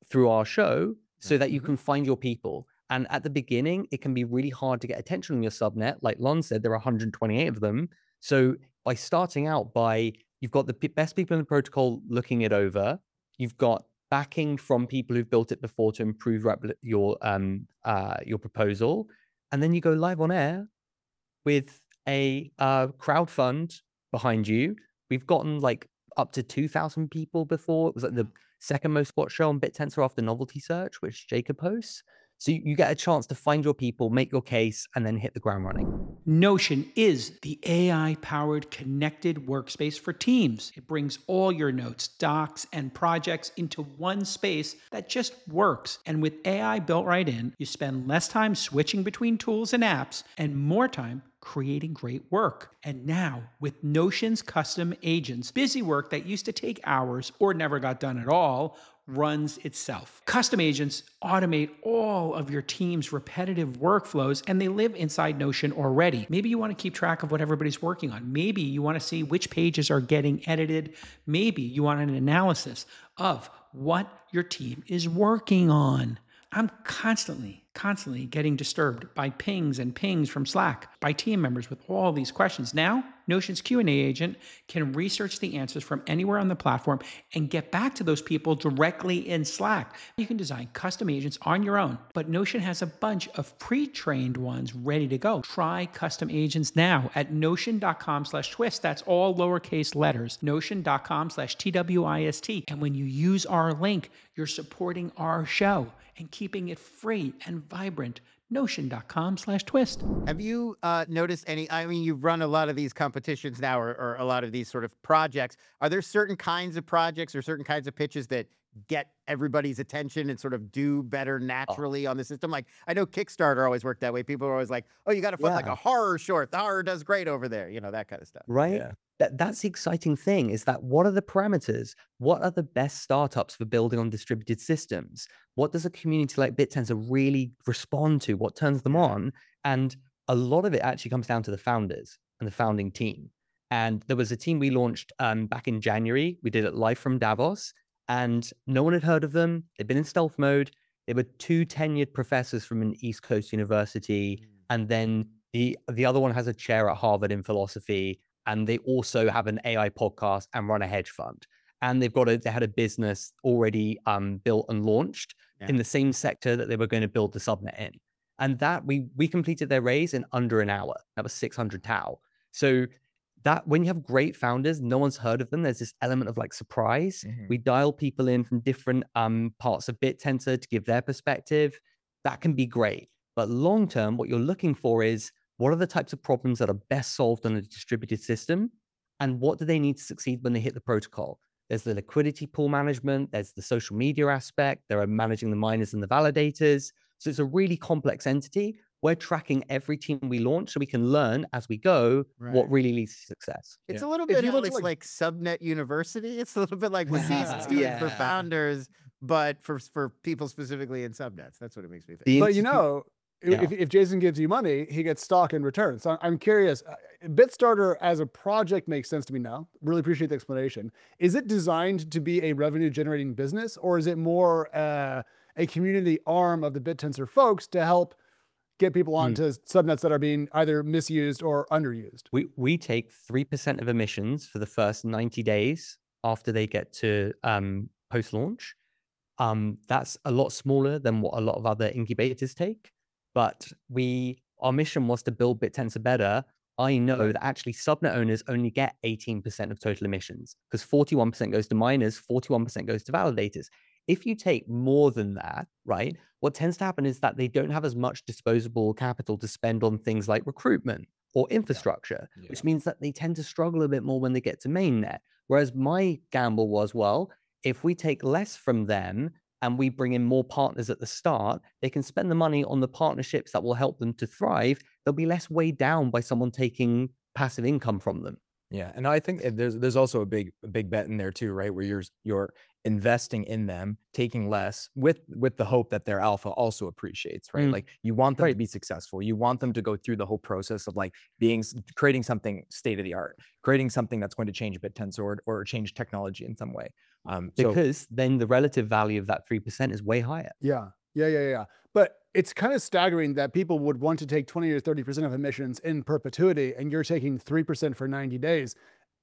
through our show so that you Mhm. can find your people. And at the beginning, it can be really hard to get attention on your subnet. Like Lon said, there are one hundred twenty-eight of them. So by starting out by, you've got the p- best people in the protocol looking it over. You've got backing from people who've built it before to improve repli- your um uh your proposal. And then you go live on air with a uh, crowd fund behind you. We've gotten like up to two thousand people before. It was like the second most watched show on BitTensor after Novelty Search, which Jacob hosts. So you, you get a chance to find your people, make your case, and then hit the ground running. Notion is the A I-powered connected workspace for teams. It brings all your notes, docs, and projects into one space that just works. And with A I built right in, you spend less time switching between tools and apps and more time creating great work. And now, with Notion's custom agents, busy work that used to take hours or never got done at all runs itself. Custom agents automate all of your team's repetitive workflows, and they live inside Notion already. Maybe you want to keep track of what everybody's working on. Maybe you want to see which pages are getting edited. Maybe you want an analysis of what your team is working on. I'm constantly, constantly getting disturbed by pings and pings from Slack, by team members with all these questions. Now, Notion's Q and A agent can research the answers from anywhere on the platform and get back to those people directly in Slack. You can design custom agents on your own, but Notion has a bunch of pre-trained ones ready to go. Try custom agents now at notion.com slash twist. That's all lowercase letters, notion.com slash T W I S T. And when you use our link, you're supporting our show and keeping it free and vibrant. Notion.com slash twist. Have you uh, noticed any? I mean, you've run a lot of these competitions now, or, or a lot of these sort of projects. Are there certain kinds of projects or certain kinds of pitches that get everybody's attention and sort of do better naturally oh. on the system? Like, I know Kickstarter always worked that way. People are always like, oh, you got to fund yeah. like a horror short. The horror does great over there. You know, that kind of stuff. Right? Yeah. That, that's the exciting thing, is that what are the parameters? What are the best startups for building on distributed systems? What does a community like BitTensor really respond to? What turns them on? And a lot of it actually comes down to the founders and the founding team. And there was a team we launched um, back in January. We did it live from Davos, and no one had heard of them. They'd been in stealth mode. They were two tenured professors from an East Coast university. Mm. And then the, the other one has a chair at Harvard in philosophy. And they also have an A I podcast and run a hedge fund. And they've got a, they had a business already um, built and launched yeah. in the same sector that they were going to build the subnet in. And that we we completed their raise in under an hour. That was six hundred tau. So that when you have great founders, no one's heard of them, there's this element of like surprise. Mm-hmm. We dial people in from different um, parts of BitTensor to give their perspective. That can be great. But long term, what you're looking for is, what are the types of problems that are best solved on a distributed system? And what do they need to succeed when they hit the protocol? There's the liquidity pool management. There's the social media aspect. There are managing the miners and the validators. So it's a really complex entity. We're tracking every team we launch so we can learn as we go right. what really leads to success. It's yeah. a little bit like, like... like Subnet University. It's a little bit like what yeah. Zeus doing yeah. for founders, but for, for people specifically in subnets. That's what it makes me think. But you know, Yeah. If, if Jason gives you money, he gets stock in return. So I'm curious, BitStarter as a project makes sense to me now. Really appreciate the explanation. Is it designed to be a revenue generating business, or is it more uh, a community arm of the BitTensor folks to help get people onto hmm. subnets that are being either misused or underused? We, we take three percent of emissions for the first ninety days after they get to um, post-launch. Um, that's a lot smaller than what a lot of other incubators take. But we, our mission was to build BitTensor better. I know that actually subnet owners only get eighteen percent of total emissions, because forty-one percent goes to miners, forty-one percent goes to validators. If you take more than that, right, what tends to happen is that they don't have as much disposable capital to spend on things like recruitment or infrastructure, yeah. Yeah. which means that they tend to struggle a bit more when they get to mainnet. Whereas my gamble was, well, if we take less from them, and we bring in more partners at the start, they can spend the money on the partnerships that will help them to thrive. They'll be less weighed down by someone taking passive income from them. Yeah, and I think there's there's also a big a big bet in there too, right? Where you're you're investing in them, taking less with with the hope that their alpha also appreciates, right? Mm. Like you want them Right. to be successful. You want them to go through the whole process of like being s- creating something state of the art, creating something that's going to change BitTensor or, or change technology in some way. Um, so Because then the relative value of that three percent is way higher. Yeah. Yeah, yeah, yeah. But it's kind of staggering that people would want to take twenty or thirty percent of emissions in perpetuity and you're taking three percent for ninety days.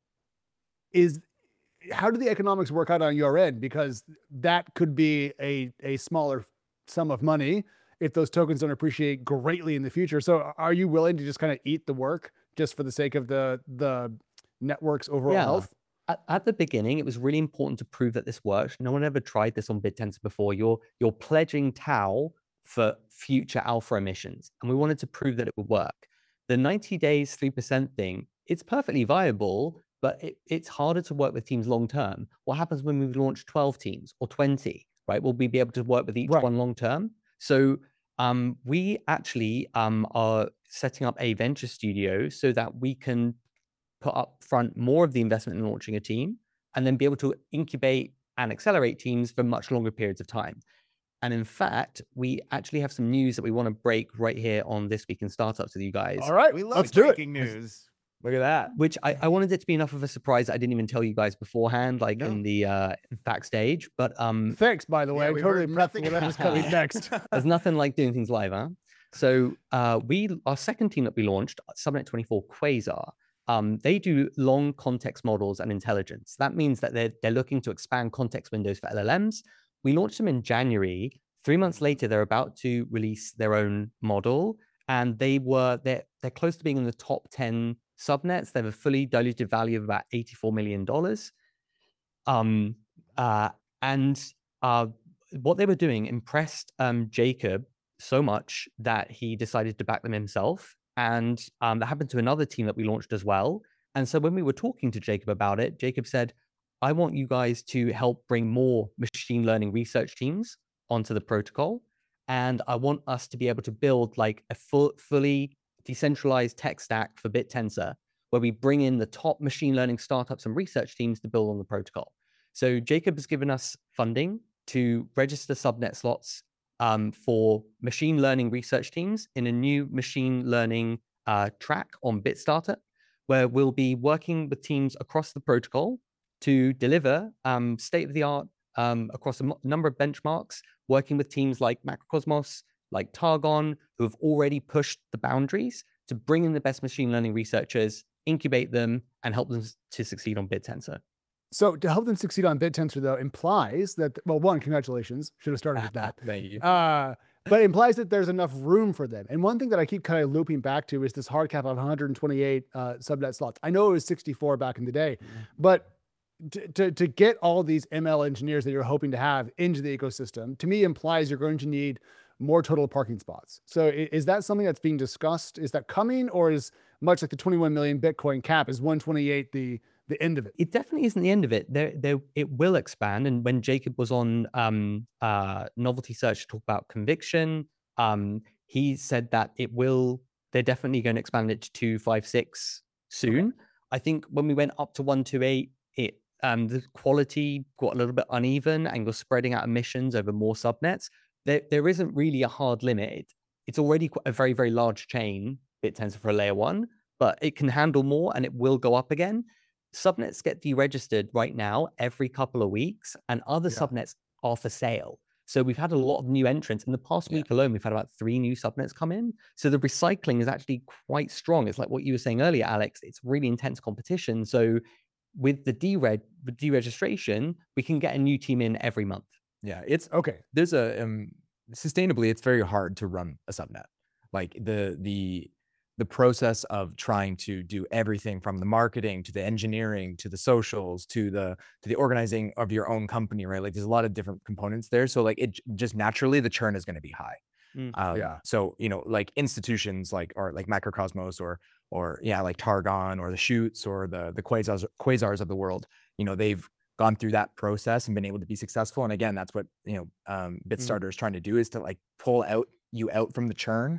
Is how do the economics work out on your end? Because that could be a, a smaller sum of money if those tokens don't appreciate greatly in the future. So are you willing to just kind of eat the work just for the sake of the, the network's overall Yeah. health? At, at the beginning, it was really important to prove that this works. No one ever tried this on BitTensor before. You're you're pledging tau for future alpha emissions, and we wanted to prove that it would work. The ninety days, three percent thing, it's perfectly viable, but it, it's harder to work with teams long term. What happens when we launch twelve teams or twenty, right? Will we be able to work with each Right. one long term? So um, we actually um, are setting up a venture studio so that we can put up front more of the investment in launching a team and then be able to incubate and accelerate teams for much longer periods of time. And in fact, we actually have some news that we want to break right here on This Week in Startups with you guys. All right, We love let's do it. breaking news. look at that. Which I, I wanted it to be enough of a surprise that I didn't even tell you guys beforehand, like No. in the uh, backstage. But um, Thanks, by the Yeah, way. I we totally heard prepped nothing for whatever's about coming that. next. there's nothing like doing things live, huh? So uh, we, our second team that we launched, Subnet twenty-four Quasar, um, they do long context models and intelligence. That means that they're, they're looking to expand context windows for L L Ms. We launched them in January. Three months later, they're about to release their own model, and they were they're they're close to being in the top ten subnets. They have a fully diluted value of about eighty-four million dollars. Um, uh, and uh, what they were doing impressed um, Jacob so much that he decided to back them himself. And um, that happened to another team that we launched as well. And so when we were talking to Jacob about it, Jacob said, I want you guys to help bring more machine learning research teams onto the protocol. And I want us to be able to build like a full, fully decentralized tech stack for BitTensor, where we bring in the top machine learning startups and research teams to build on the protocol. So Jacob has given us funding to register subnet slots um, for machine learning research teams in a new machine learning uh, track on BitStarter, where we'll be working with teams across the protocol to deliver um, state-of-the-art um, across a m- number of benchmarks, working with teams like Macrocosmos, like Targon, who have already pushed the boundaries to bring in the best machine learning researchers, incubate them, and help them s- to succeed on BitTensor. So to help them succeed on BitTensor, though, implies that, well, one, congratulations. Should have started with that. Thank you. Uh, but it implies that there's enough room for them. And one thing that I keep kind of looping back to is this hard cap of one hundred twenty-eight uh, subnet slots. I know it was sixty-four back in the day, but to, to, to get all these M L engineers that you're hoping to have into the ecosystem, to me implies you're going to need more total parking spots. So i- is that something that's being discussed? Is that coming, or is much like the twenty-one million Bitcoin cap, is one twenty-eight the the end of it? It definitely isn't the end of it. There, there, it will expand. And when Jacob was on um, uh, Novelty Search to talk about conviction, um, he said that it will. They're definitely going to expand it to two five six soon. I think when we went up to one two eight, it um, the quality got a little bit uneven, and you're spreading out emissions over more subnets. There, there isn't really a hard limit. It, it's already quite a very, very large chain, BitTensor for a layer one, but it can handle more, and it will go up again. Subnets get deregistered right now every couple of weeks, and other Yeah. subnets are for sale. So we've had a lot of new entrants. In the past Yeah. week alone, we've had about three new subnets come in. So the recycling is actually quite strong. It's like what you were saying earlier, Alex. It's really intense competition. So with the dered the deregistration, we can get a new team in every month. Yeah, it's Okay. there's a um sustainably it's very hard to run a subnet. Like the the the process of trying to do everything from the marketing to the engineering to the socials to the to the organizing of your own company, right? Like there's a lot of different components there. So like it j- just naturally the churn is going to be high. Mm. Um, Yeah. So you know, like institutions like or like Macrocosmos or or yeah, like Targon or the Shoots or the the Quasars Quasars of the world, you know, they've gone through that process and been able to be successful. And again, that's what you know, um, BitStarter is trying to do is to like pull out you out from the churn,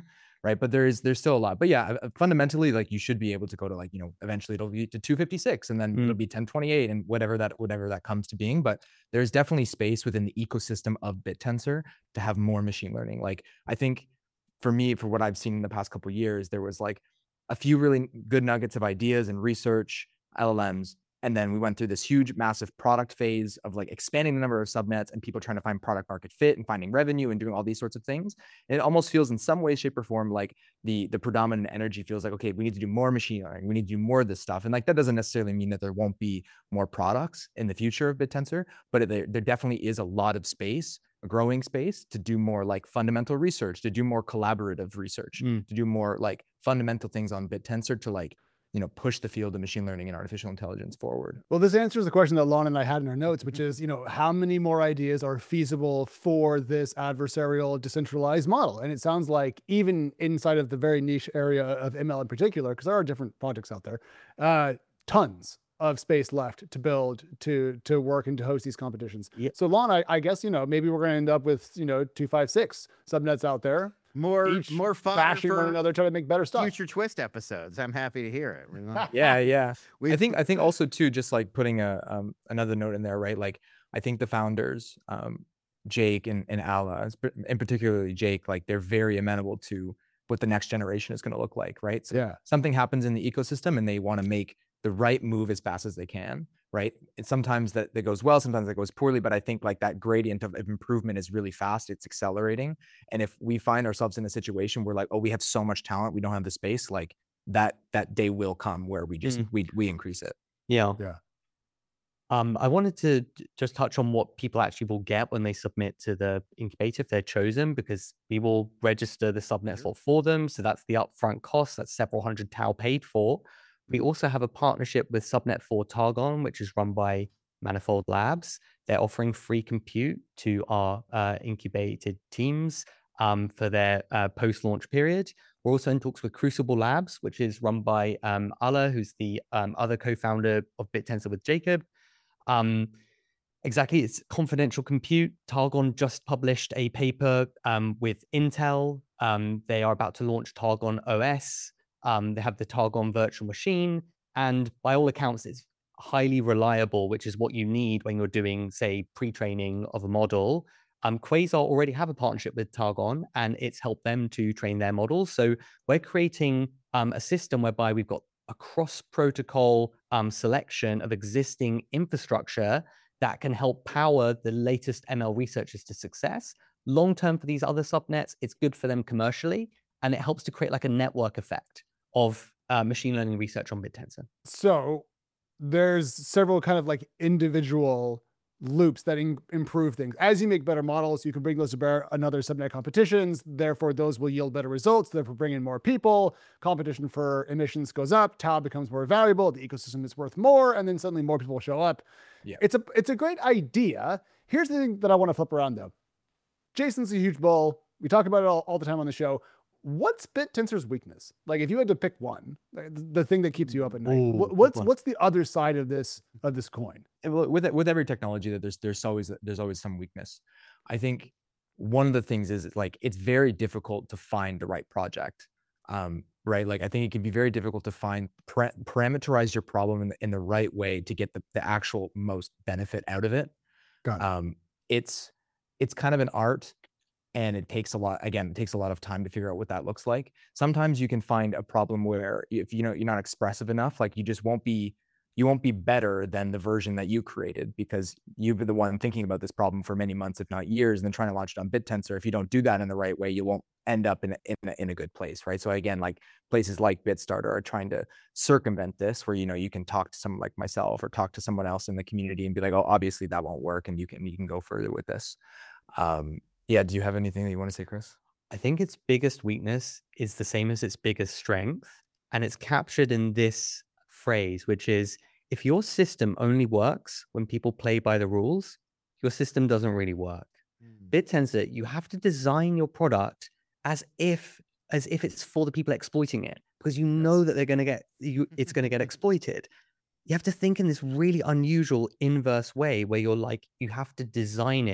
right? But there is there's still a lot. But yeah, uh, fundamentally, like you should be able to go to like, you know, eventually it'll be to two fifty-six and then Mm. it'll be ten twenty-eight and whatever that whatever that comes to being. But there's definitely space within the ecosystem of BitTensor to have more machine learning. Like I think for me, for what I've seen in the past couple of years, there was like a few really good nuggets of ideas and research, L L Ms. And then we went through this huge, massive product phase of like expanding the number of subnets and people trying to find product market fit and finding revenue and doing all these sorts of things. And it almost feels in some way, shape, or form like the the predominant energy feels like, okay, we need to do more machine learning. We need to do more of this stuff. And like that doesn't necessarily mean that there won't be more products in the future of BitTensor, but there, there definitely is a lot of space, a growing space to do more like fundamental research, to do more collaborative research, Mm. to do more like fundamental things on BitTensor to like, you know, push the field of machine learning and artificial intelligence forward. Well, this answers the question that Lon and I had in our notes, which is, you know, how many more ideas are feasible for this adversarial decentralized model? And it sounds like even inside of the very niche area of M L in particular, because there are different projects out there, uh, tons of space left to build, to to work and to host these competitions. Yeah. So Lon, I, I guess, you know, maybe we're going to end up with, you know, two five six subnets out there. More Each more fun bashing one for another, trying to make better stuff. future Twist episodes. I'm happy to hear it. You know? Yeah, yeah. We I think I think also too, just like putting a um, another note in there, right? Like I think the founders, um, Jake and, and Alla, and particularly Jake, like they're very amenable to what the next generation is going to look like, right? So Yeah. something happens in the ecosystem and they want to make the right move as fast as they can, right? And sometimes that, that goes well, sometimes that goes poorly, but I think like that gradient of, of improvement is really fast. It's accelerating. And if we find ourselves in a situation where like, oh, we have so much talent, we don't have the space, like that that day will come where we just Mm. we we increase it. Yeah. Yeah. Um, I wanted to j- just touch on what people actually will get when they submit to the incubator if they're chosen, because we will register the subnet slot for them. So that's the upfront cost. That's several hundred tau paid for. We also have a partnership with Subnet for Targon, which is run by Manifold Labs. They're offering free compute to our uh, incubated teams um, for their uh, post-launch period. We're also in talks with Crucible Labs, which is run by um, Alla, who's the um, other co-founder of BitTensor with Jacob. Um, exactly, it's confidential compute. Targon just published a paper um, with Intel. Um, they are about to launch Targon O S. Um, they have the Targon virtual machine, and by all accounts, it's highly reliable, which is what you need when you're doing, say, pre-training of a model. Um, Quasar already have a partnership with Targon, and it's helped them to train their models. So we're creating um, a system whereby we've got a cross-protocol um, selection of existing infrastructure that can help power the latest M L researchers to success. Long-term for these other subnets, it's good for them commercially, and it helps to create like a network effect of uh, machine learning research on BitTensor. So there's several kind of like individual loops that in- improve things. As you make better models, you can bring those to bear on other subnet competitions. Therefore, those will yield better results. Therefore, bring in more people. Competition for emissions goes up. Tau becomes more valuable. The ecosystem is worth more, and then suddenly more people show up. Yeah. It's a it's a great idea. Here's the thing that I want to flip around though. Jason's a huge bull. We talk about it all, all the time on the show. What's BitTensor's weakness? Like, if you had to pick one, like, the thing that keeps you up at night, Ooh, what, good what's one. what's the other side of this of this coin? And well, with it- with every technology, that there's there's always there's always some weakness. I think one of the things is it's like it's very difficult to find the right project, um, right? Like I think it can be very difficult to find para- parameterize your problem in the, in the right way to get the, the actual most benefit out of it. Got it. Um, it's it's kind of an art, and it takes a lot. Again, it takes a lot of time to figure out what that looks like. Sometimes you can find a problem where if you know you're not expressive enough, like you just won't be you won't be better than the version that you created because you've been the one thinking about this problem for many months, if not years, and then trying to launch it on BitTensor. If you don't do that in the right way, you won't end up in a, in a, in a good place, right? So again, like places like BitStarter are trying to circumvent this, where you know you can talk to someone like myself or talk to someone else in the community and be like, oh, obviously that won't work, and you can you can go further with this. Um, yeah. Do you have anything that you want to say, Chris? I think its biggest weakness is the same as its biggest strength, and it's captured in this phrase, which is if your system only works when people play by the rules, your system doesn't really work. BitTensor, you have to design your product as if as if it's for the people exploiting it, because you know that they're going to get you, it's going to get exploited. You have to think in this really unusual inverse way where you're like, you have to design it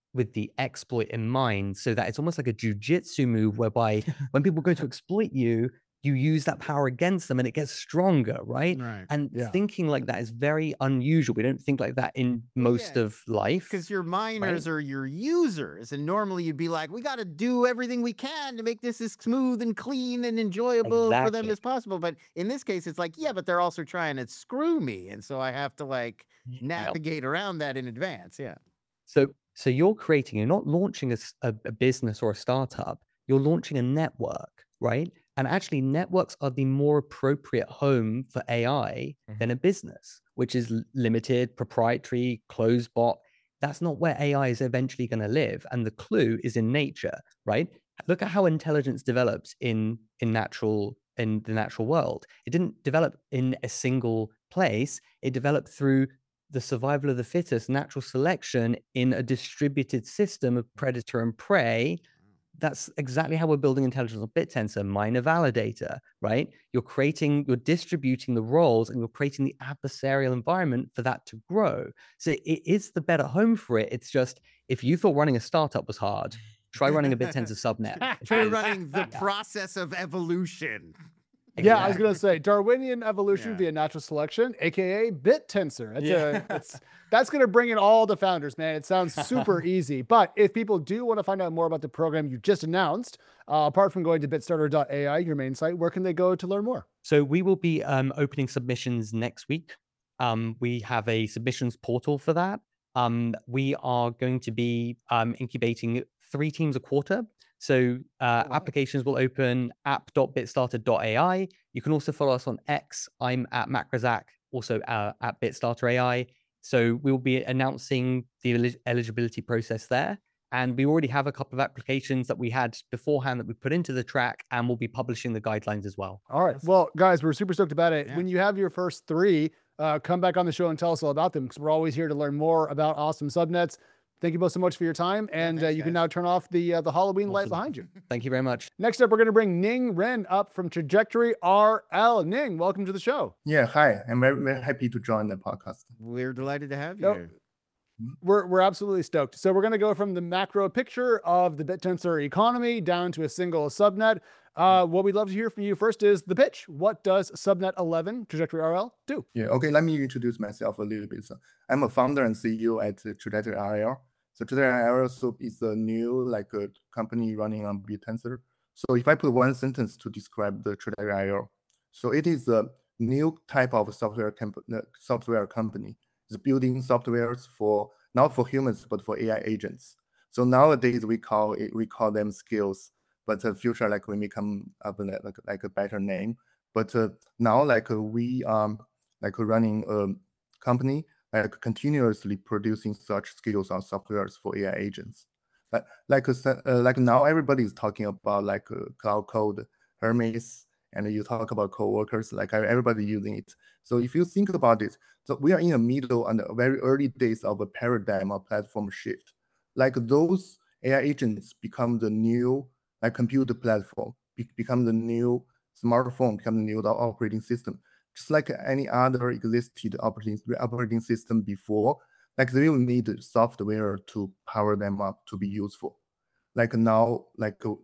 with the exploit in mind, so that it's almost like a jujitsu move whereby when people go to exploit you, you use that power against them and it gets stronger, right? Right. And Yeah. thinking like that is very unusual. We don't think like that in Well, most yeah, of life. Because your miners are your users, and normally you'd be like, we got to do everything we can to make this as smooth and clean and enjoyable for them Exactly. as possible. But in this case, it's like, yeah, but they're also trying to screw me, and so I have to like Yeah. navigate around that in advance. Yeah. So, so you're creating, you're not launching a, s- a- a business or a startup, you're launching a network, right? And actually, networks are the more appropriate home for A I than a business, which is l- limited, proprietary, closed bot. That's not where A I is eventually going to live. And the clue is in nature, right? Look at how intelligence develops in in natural in the natural world. It didn't develop in a single place. It developed through the survival of the fittest, natural selection in a distributed system of predator and prey. That's exactly how we're building intelligence on BitTensor, minor validator, right? You're creating, you're distributing the roles and you're creating the adversarial environment for that to grow. So it is the better home for it. It's just, if you thought running a startup was hard, try running a BitTensor subnet. Try because- running the process of evolution. Yeah, I was Exactly. gonna say Darwinian evolution Yeah. via natural selection, aka BitTensor. That's Yeah. a, it's, that's gonna bring in all the founders, man. It sounds super easy. But if people do want to find out more about the program you just announced, uh, apart from going to bitstarter dot A I, your main site, where can they go to learn more? So we will be um, opening submissions next week. Um, we have a submissions portal for that. Um, we are going to be um, incubating three teams a quarter. So uh, Oh, wow. applications will open app dot bitstarter dot A I. You can also follow us on X. I'm at Macrazak, also uh, at Bitstarter A I. So we'll be announcing the elig- eligibility process there. And we already have a couple of applications that we had beforehand that we put into the track, and we'll be publishing the guidelines as well. All right. Well, guys, we're super stoked about it. Yeah. When you have your first three, uh, come back on the show and tell us all about them, because we're always here to learn more about awesome subnets. Thank you both so much for your time. And uh, thanks, you can guys. now turn off the uh, the Halloween light Awesome. behind you. Thank you very much. Next up, we're going to bring Ning Ren up from Trajectory R L. Ning, welcome to the show. Yeah, hi. I'm very, very happy to join the podcast. We're delighted to have you. Nope. here. We're, we're absolutely stoked. So we're going to go from the macro picture of the BitTensor economy down to a single subnet. Uh, what we'd love to hear from you first is the pitch. What does Subnet eleven, Trajectory R L, do? Yeah, okay, let me introduce myself a little bit. So I'm a founder and C E O at uh, Trajectory R L. So Trajectory R L so is a new like a company running on BitTensor. So if I put one sentence to describe the Trajectory R L, so it is a new type of software comp- uh, software company. It's building softwares for not for humans but for A I agents. So nowadays we call it we call them skills, but the future like we may come up with like, like a better name. But uh, now like uh, we um like running a company like continuously producing such skills on softwares for A I agents. But like uh, uh, like now everybody is talking about like uh, cloud code, Hermes, and you talk about co-workers, like everybody using it. So if you think about it, so we are in the middle and the very early days of a paradigm or platform shift. Like those A I agents become the new like computer platform, be- become the new smartphone, become the new operating system. Just like any other existed operating operating system before, like they will need software to power them up to be useful. Like now, like uh,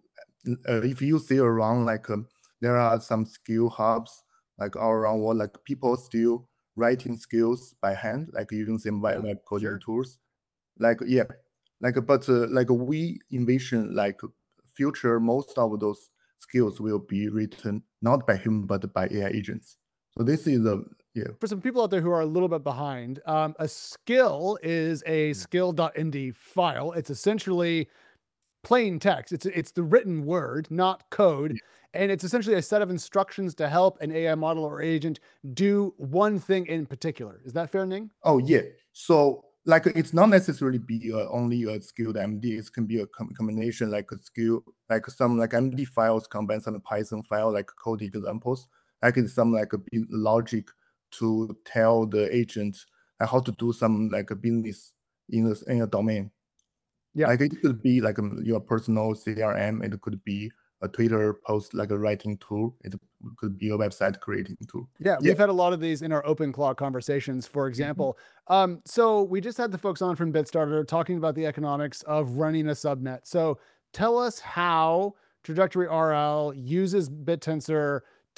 if you see around, like um, there are some skill hubs like all around world, like people still writing skills by hand, like using some web Yeah, coding sure. tools. Like yeah, like but uh, like we envision like future most of those skills will be written not by human but by A I agents. So this is a yeah. For some people out there who are a little bit behind, um, a skill is a skill.md file. It's essentially plain text. It's it's the written word, not code. And it's essentially a set of instructions to help an A I model or agent do one thing in particular. Is that fair, Ning? Oh yeah. So like it's not necessarily be uh, only a skilled M D. It can be a com- combination like a skill, like some like M D files combine some Python file like code examples. Like it's some like a bu- logic to tell the agent like, how to do some like a business in a, in a domain. Yeah. Like it could be like um, your personal C R M. It could be a Twitter post, like a writing tool. It could be a website creating tool. Yeah, Yeah. we've had a lot of these in our OpenClaw conversations, for example. Um, so we just had the folks on from BitStarter talking about the economics of running a subnet. So tell us how Trajectory R L uses BitTensor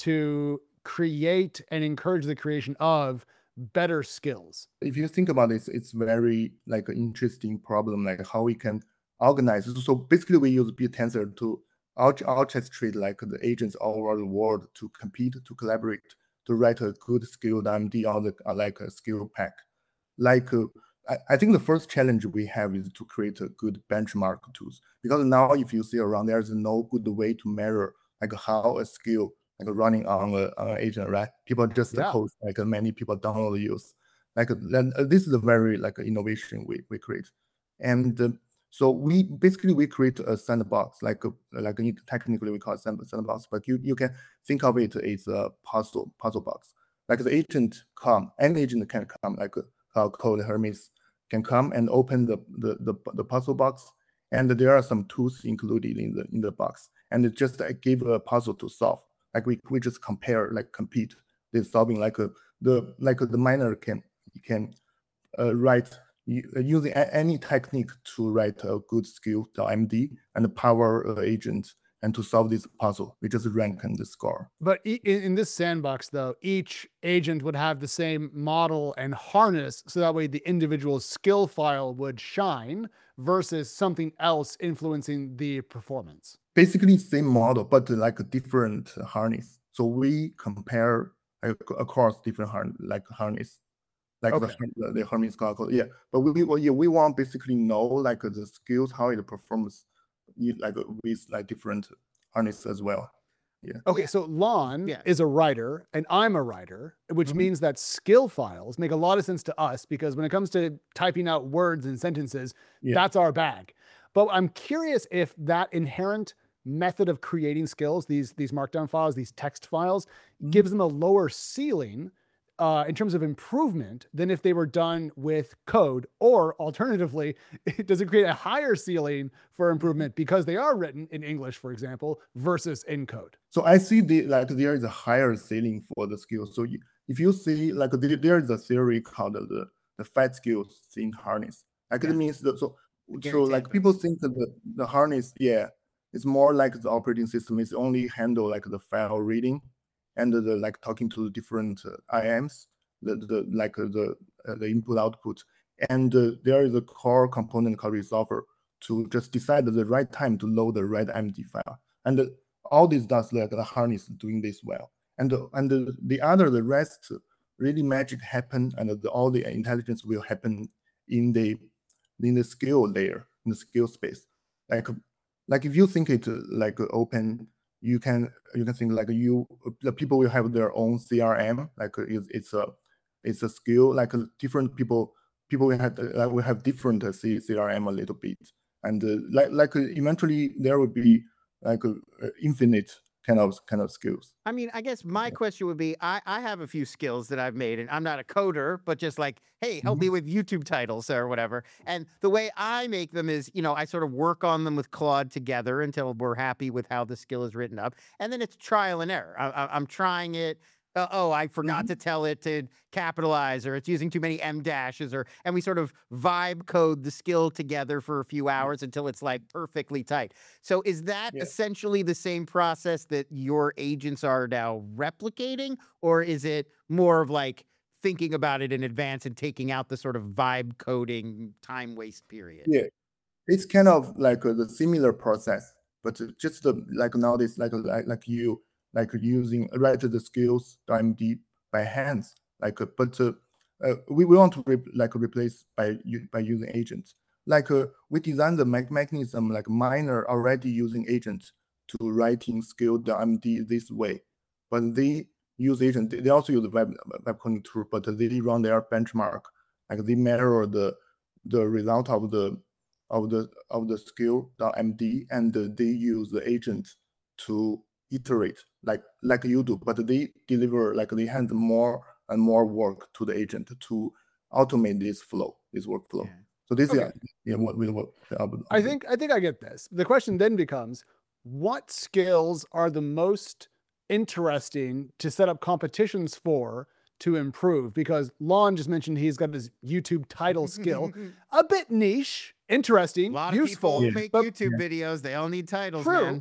to create and encourage the creation of better skills. If you think about this, it's very like an interesting problem, like how we can organize. So basically we use BitTensor to orchestrate like the agents all over the world to compete, to collaborate, to write a good skilled M D or the, or like a skill pack. Like uh, I, I think the first challenge we have is to create a good benchmark tools, because now if you see around, there's no good way to measure like how a skill like running on a, on an agent, right? People just Yeah. code, like many people download use. Like then uh, this is a very like innovation we, we create. And uh, so we basically we create a sandbox, like a, like a, technically we call it sand- sandbox, but you, you can think of it as a puzzle puzzle box. Like the agent come, any agent can come, like uh, code Hermes can come and open the, the the the puzzle box, and there are some tools included in the in the box, and it just uh, give a puzzle to solve. Like we we just compare, like compete this solving, like a, the like a, the miner can can uh, write using any technique to write a good skill M D and power uh, agent and to solve this puzzle. We just rank and the score. But in, in this sandbox, though, each agent would have the same model and harness, so that way the individual skill file would shine versus something else influencing the performance. Basically same model, but like a different harness. So we compare like, across different har- like harness. Like Okay. the, the Hermes calculator, yeah. But we, we yeah, we want basically know like the skills, how it performs, like with like different harness as well. Yeah. Okay, so Lon Yeah. is a writer and I'm a writer, which Mhm. means that skill files make a lot of sense to us, because when it comes to typing out words and sentences, Yeah. that's our bag. But I'm curious if that inherent method of creating skills, these these markdown files, these text files, Mhm. gives them a lower ceiling uh, in terms of improvement than if they were done with code, or alternatively, does it create a higher ceiling for improvement because they are written in English, for example, versus in code? So I see the like there is a higher ceiling for the skills. So you, if you see like there, there is a theory called the the fat skills in harness. Like Yeah. it means that so Gary so like Tankman. people think that the, the harness, yeah, it's more like the operating system is only handle like the file reading and the, the like talking to the different uh, I Ms, the, the like uh, the uh, the input output, and uh, there is a core component called resolver to just decide the right time to load the right M D file, and uh, all this does like the harness doing this well, and uh, and the, the other the rest really magic happen, and the, all the intelligence will happen in the in the skill layer, in the skill space. Like like if you think it uh, like uh, open, you can you can think like you the people will have their own C R M, like uh, it's, it's a it's a skill, like uh, different people people will have uh, like will have different uh, C- CRM a little bit, and uh, like like uh, eventually there will be like uh, uh, infinite kind of kind of skills. I mean, I guess my question would be, I, I have a few skills that I've made, and I'm not a coder, but just like, hey, help me with YouTube titles or whatever. And the way I make them is, you know, I sort of work on them with Claude together until we're happy with how the skill is written up. And then it's trial and error. I, I, I'm trying it. Uh, oh, I forgot Mhm. to tell it to capitalize, or it's using too many M dashes, or and we sort of vibe code the skill together for a few hours until it's like perfectly tight. So is that Yeah. essentially the same process that your agents are now replicating, or is it more of like thinking about it in advance and taking out the sort of vibe coding time waste period? Yeah, it's kind of like uh, the similar process, but uh, just the, like nowadays, like like like you like using write the skills M D by hands, like uh, but uh, uh, we, we want to re- like replace by u- by using agents. Like uh, we designed the me- mechanism like miner already using agents to writing skill M D this way, but they use agent. They also use the web web coding tool, but they run their benchmark, like they measure the the result of the of the of the skill M D, and uh, they use the agent to iterate like like you do, but they deliver like they hand more and more work to the agent to automate this flow, this workflow. Yeah. So this Okay. is yeah what we what I think I think I get this. The question then becomes, what skills are the most interesting to set up competitions for to improve? Because Lon just mentioned he's got his YouTube title skill, a bit niche, interesting, A lot useful. of people Yeah. make but- YouTube videos. They all need titles, True. man.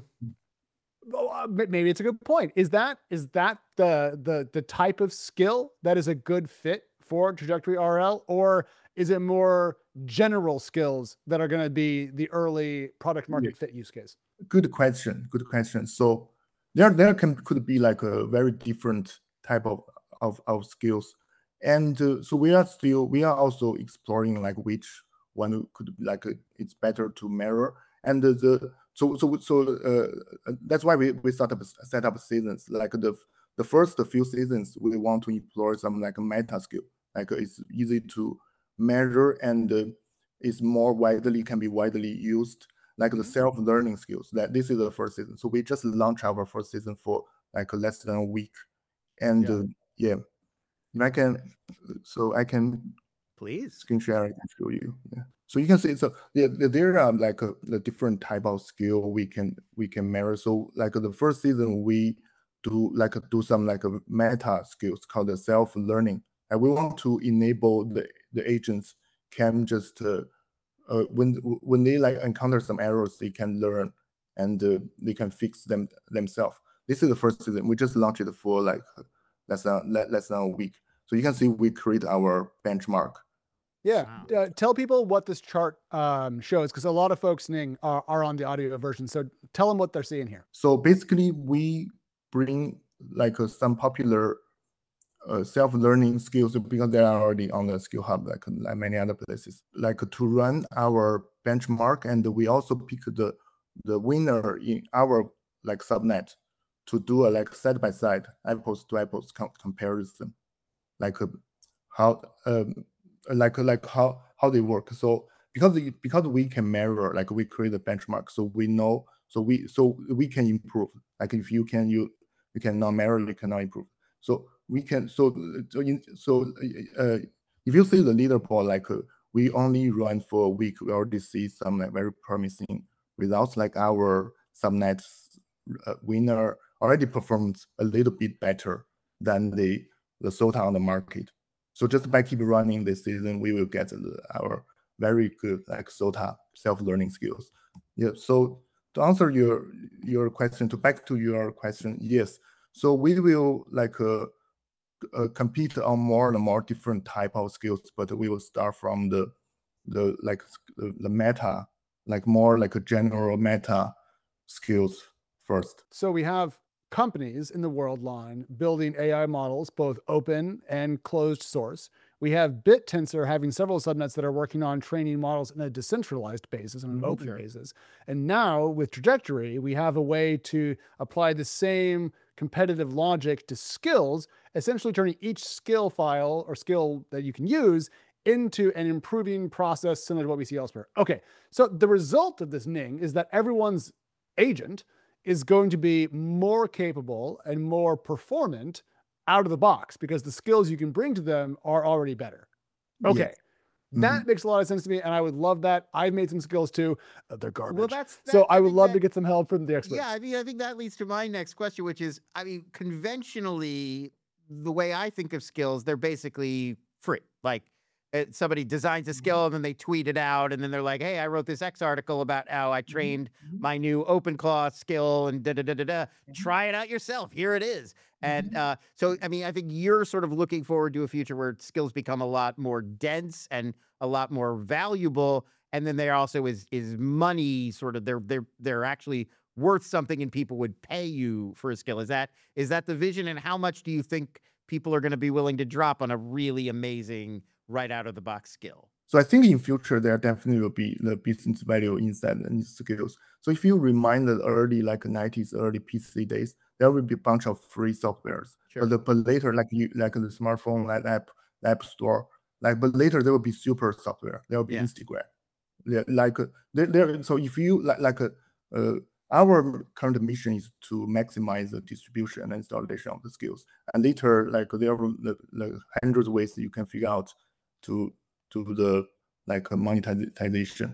Well, uh, ma- maybe it's a good point. Is that is that the the the type of skill that is a good fit for Trajectory R L, or is it more general skills that are going to be the early product market fit use case? Good question. Good question. So there, there can could be like a very different type of of, of skills, and uh, so we are still we are also exploring like which one could be like uh, it's better to mirror, and the, the so so so uh, that's why we we set up set up seasons like the the first few seasons we want to employ some like a meta skill, like uh, it's easy to measure and uh, is more widely can be widely used, like the self-learning skills. That this is the first season. So we just launched our first season for like less than a week, and Yeah. uh, yeah, if I can, so I can Please. screen share. I can show you. Yeah. So you can see. So yeah, there- there are like a, the different type of skill we can we can measure. So like the first season we do like do some like a meta skills called the self-learning, and we want to enable the the agents can just uh, uh, when when they like encounter some errors, they can learn and uh, they can fix them themselves. This is the first season. We just launched it for like less than le- less than a week. So you can see we create our benchmark. Yeah. Wow. Uh, tell people what this chart um, shows, because a lot of folks Ning, are, are on the audio version. So tell them what they're seeing here. So basically, we bring like uh, some popular uh, self-learning skills because they are already on the Skill Hub, like, like many other places. Like to run our benchmark, and we also pick the the winner in our like subnet to do a like side by side apples to apples com- comparison, like uh, how um, like like how how they work. So because the, because we can measure, like we create a benchmark, so we know, so we so we can improve. Like if you can you you cannot measure, you cannot improve. So we can so so, in, so uh, if you see the leaderboard, like uh, we only run for a week, we already see some like, very promising results. Like our subnet uh, winner already performs a little bit better than the the S O T A on the market. So just by keep running this season, we will get the, our very good like S O T A self-learning skills. Yeah. So to answer your your question, to back to your question, yes. So we will like uh, uh, compete on more and more different type of skills, but we will start from the the like the, the meta, like more like a general meta skills first. So we have companies in the world line building A I models, both open and closed source. We have BitTensor having several subnets that are working on training models in a decentralized basis and an Mhm. open basis. And now with Trajectory, we have a way to apply the same competitive logic to skills, essentially turning each skill file or skill that you can use into an improving process similar to what we see elsewhere. Okay, so the result of this Ning is that everyone's agent is going to be more capable and more performant out of the box because the skills you can bring to them are already better. Okay. Yes. That makes a lot of sense to me, and I would love that. I've made some skills too. Uh, they're garbage. Well, that's, so that's I would think love that- to get some help from the experts. Yeah, I mean, I think that leads to my next question, which is, I mean, conventionally, the way I think of skills, they're basically free. Like uh, somebody designs a skill and then they tweet it out, and then they're like, "Hey, I wrote this X article about how I trained my new OpenClaw skill, and da da da da da. Try it out yourself. Here it is." And uh, so, I mean, I think you're sort of looking forward to a future where skills become a lot more dense and a lot more valuable, and then there also is is money. Sort of, they're they're they're actually worth something, and people would pay you for a skill. Is that is that the vision? And how much do you think people are going to be willing to drop on a really amazing, right out of the box skill? So I think in future there definitely will be the business value inside these skills. So if you remind the early like nineties, early P C days, there will be a bunch of free softwares. Sure. But, the, but later, like you like the smartphone, like app, app store, like but later there will be super software. There will be Yeah. Instagram. Yeah, like uh, there, there. So if you like like uh, uh, our current mission is to maximize the distribution and installation of the skills, and later like there are the, the hundreds of ways that you can figure out to to the like uh, monetization.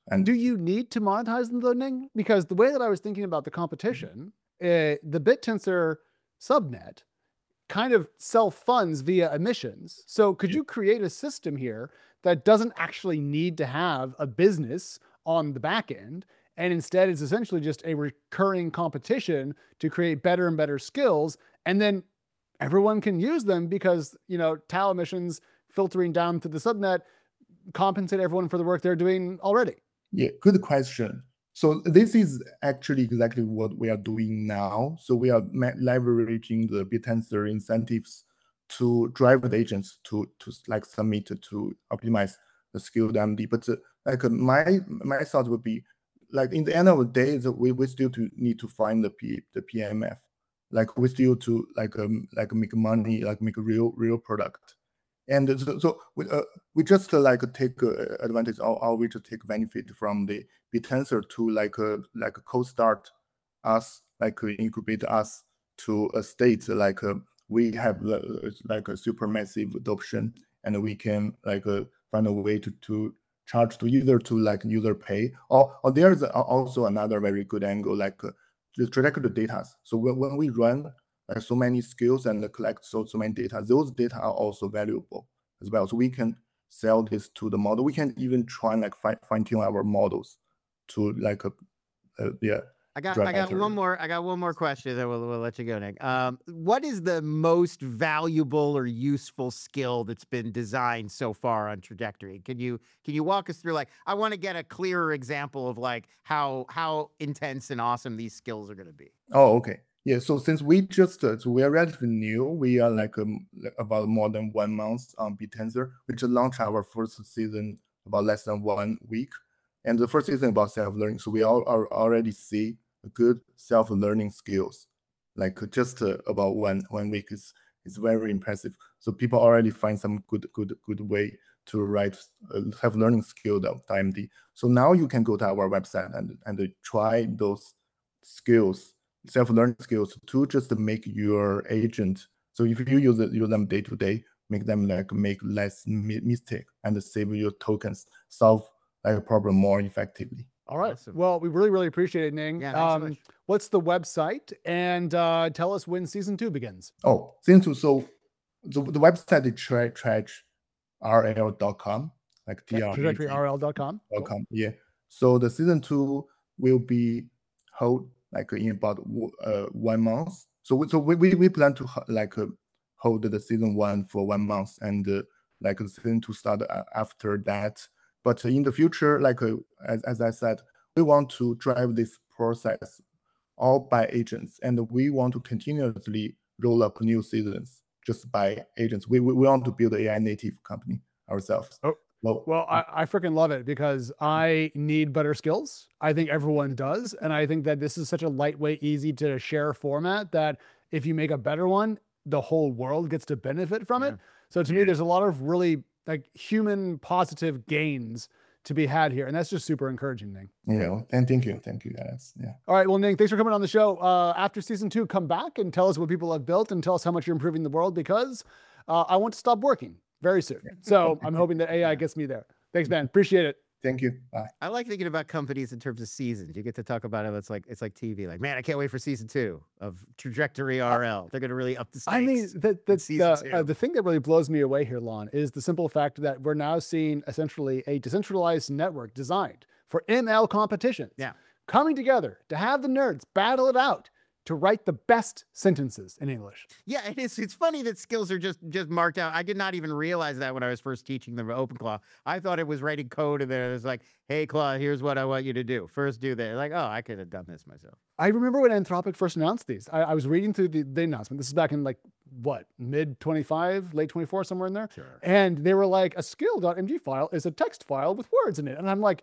And do you need to monetize them though, Ning? Because the way that I was thinking about the competition, uh, the BitTensor subnet kind of self-funds via emissions. So could you create a system here that doesn't actually need to have a business on the back end, and instead is essentially just a recurring competition to create better and better skills, and then everyone can use them because, you know, tau emissions filtering down to the subnet compensate everyone for the work they're doing already? Yeah, good question. So this is actually exactly what we are doing now. So we are leveraging the BitTensor incentives to drive the agents to to like submit to optimize the skilled M D. But uh, like uh, my my thought would be, like in the end of the day, the, we we still to need to find the P the P M F. Like we still to like um like make money, like make a real real product. And so, so we, uh, we just uh, like take uh, advantage, or, or we just take benefit from the BitTensor to like uh, like co-start us, like uh, incubate us to a state like uh, we have uh, like a super massive adoption, and we can like uh, find a way to to charge to either to like user pay, or or there's also another very good angle like uh, the trajectory data. So when, when we run like so many skills and collect so, so many data, those data are also valuable as well. So we can sell this to the model. We can even try and like fine, fine tune our models to like a, uh, yeah. I got I got better. one more I got one more question, then we'll, we'll let you go, Nick. Um, what is the most valuable or useful skill that's been designed so far on Trajectory? Can you can you walk us through, like, I want to get a clearer example of like how how intense and awesome these skills are going to be. Oh, okay. Yeah, so since we just, uh, so we are relatively new, we are like um, about more than one month on BitTensor, which launched our first season about less than one week. And the first season about self-learning. So we all are already see good self-learning skills, like just uh, about one one week is is very impressive. So people already find some good good good way to write uh, self-learning skill of I M D. So now you can go to our website and and try those skills, self-learning skills, to just make your agent. So if you use it, use them day to day, make them like make less mi mistake and save your tokens, solve like a problem more effectively. All right. Awesome. Well, we really, really appreciate it, Ning. Yeah, thanks so um, much. what's the website? And uh, tell us when season two begins. Oh, season two. So the, the website is tra traj R L dot com, like T R A J trajectory R L dot com. dot com. Yeah. So the season two will be held like in about uh, one month. So we, so we, we, we plan to like uh, hold the season one for one month, and uh, like the season two start after that. But in the future, like uh, as, as I said, we want to drive this process all by agents, and we want to continuously roll up new seasons just by agents. We, we, we want to build an A I native company ourselves. Oh. Well, Well, I, I freaking love it because I need better skills. I think everyone does. And I think that this is such a lightweight, easy to share format that if you make a better one, the whole world gets to benefit from Yeah. it. So to me, there's a lot of really like human positive gains to be had here. And that's just super encouraging, Ning. yeah, and thank you. Thank you, guys. Yeah. All right. Well, Ning, thanks for coming on the show. Uh, after season two, come back and tell us what people have built and tell us how much you're improving the world, because uh, I want to stop working very soon. So I'm hoping that A I gets me there. Thanks, man. Appreciate it. Thank you. Bye. I like thinking about companies in terms of seasons. You get to talk about it. It's like it's like T V. Like, man, I can't wait for season two of Trajectory R L. They're going to really up the stakes. I mean, the, the, season the, two. uh, the thing that really blows me away here, Lon, is the simple fact that we're now seeing essentially a decentralized network designed for M L competitions. Yeah. Coming together to have the nerds battle it out to write the best sentences in English. Yeah, it is. It's funny that skills are just just marked out. I did not even realize that when I was first teaching them OpenClaw. I thought it was writing code, and then it was like, "Hey, Claw, here's what I want you to do. First, do that." Like, oh, I could have done this myself. I remember when Anthropic first announced these. I, I was reading through the, the announcement. This is back in like, what, mid twenty-five, late twenty-four, somewhere in there. Sure. And they were like, a skill.mg file is a text file with words in it. And I'm like,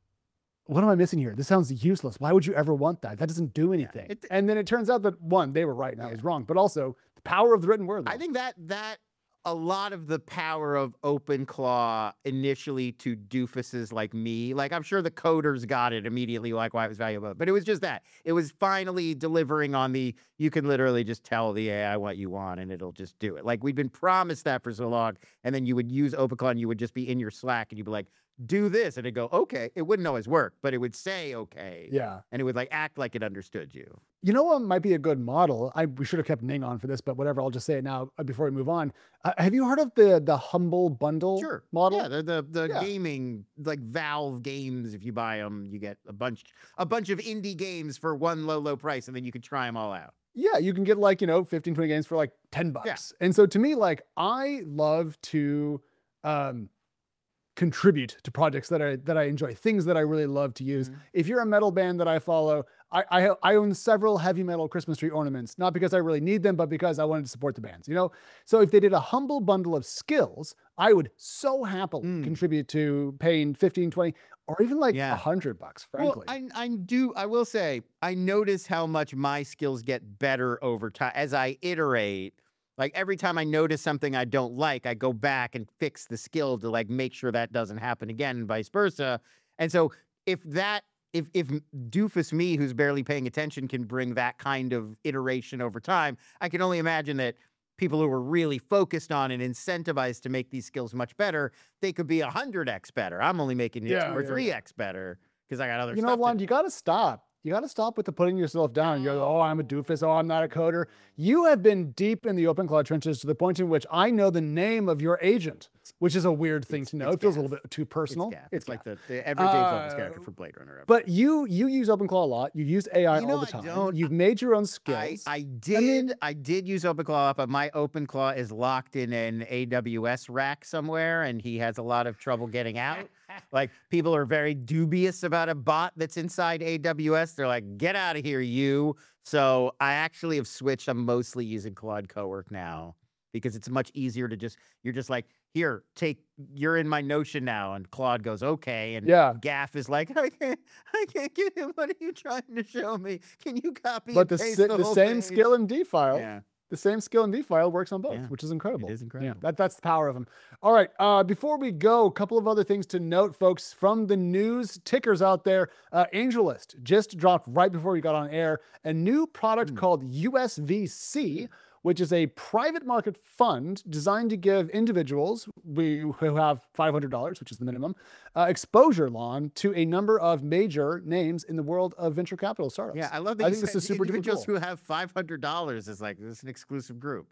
what am I missing here? This sounds useless. Why would you ever want that? That doesn't do anything. it- and then it turns out that, one, they were right and I Yeah. was wrong, but also the power of the written word. I think that that a lot of the power of OpenClaw initially to doofuses like me, like I'm sure the coders got it immediately, like why it was valuable, but it was just that. It was finally delivering on the, you can literally just tell the A I what you want and it'll just do it. Like we've been promised that for so long, and then you would use OpenClaw and you would just be in your Slack and you'd be like, do this, and it'd go, okay. It wouldn't always work, but it would say okay. Yeah. And it would like act like it understood you. You know what might be a good model? I we should have kept Ning on for this, but whatever. I'll just say it now uh, before we move on. Uh, have you heard of the the Humble Bundle Sure. model? Yeah, the the, the Yeah. gaming, like Valve games, if you buy them, you get a bunch a bunch of indie games for one low, low price, and then you can try them all out. Yeah, you can get like, you know, fifteen, twenty games for like ten bucks. And so to me, like, I love to um, contribute to projects that I that I enjoy, things that I really love to use. Mhm. If you're a metal band that I follow, I, I I own several heavy metal Christmas tree ornaments, not because I really need them, but because I wanted to support the bands, you know? So if they did a humble bundle of skills, I would so happily Mm. contribute to paying fifteen, twenty, or even like a Yeah. hundred bucks, frankly. Well, I I do I will say I notice how much my skills get better over time as I iterate. Like every time I notice something I don't like, I go back and fix the skill to like make sure that doesn't happen again, and vice versa. And so if that if if doofus me who's barely paying attention can bring that kind of iteration over time, I can only imagine that people who are really focused on and incentivized to make these skills much better, they could be a hundred x better. I'm only making it Yeah, two or yeah, three x better because I got other You know, stuff. to Lon, do. you got to stop. You got to stop with the putting yourself down. You're, oh, I'm a doofus. Oh, I'm not a coder. You have been deep in the OpenClaw trenches to the point in which I know the name of your agent, which is a weird thing It's- to know. it's it feels Gaff. a little bit too personal. It's, Gaff. It's, like Gaff. the, the every James Bond's Uh, character for Blade Runner. ever. But you you use OpenClaw a lot. You use A I You know, all the I time. don't- You've made your own I, skills. I did I, did use OpenClaw, but my OpenClaw is locked in an A W S rack somewhere, and he has a lot of trouble getting out. Like people are very dubious about a bot that's inside A W S. They're like, "Get out of here, you!" So I actually have switched. I'm mostly using Claude Cowork now because it's much easier to just you're just like, "Here, take you're in my Notion now," and Claude goes, "Okay," and Yeah. Gaff is like, "I can't, I can't get him. What are you trying to show me? Can you copy but and the, paste si- the, the whole same page?" skill in D file, Yeah. the same skill in D file works on both, Yeah, which is incredible. is Yeah, incredible. that, that's the power of them. All right. Uh, before we go, a couple of other things to note, folks, from the news tickers out there. Uh, AngelList just dropped right before we got on air a new product Hmm. called U S V C, which is a private market fund designed to give individuals we, who have five hundred dollars, which is the minimum, uh, exposure, Lon, to a number of major names in the world of venture capital startups. Yeah, I love that. I you think this said is super duper individuals cool. who have five hundred dollars is like this is an exclusive group.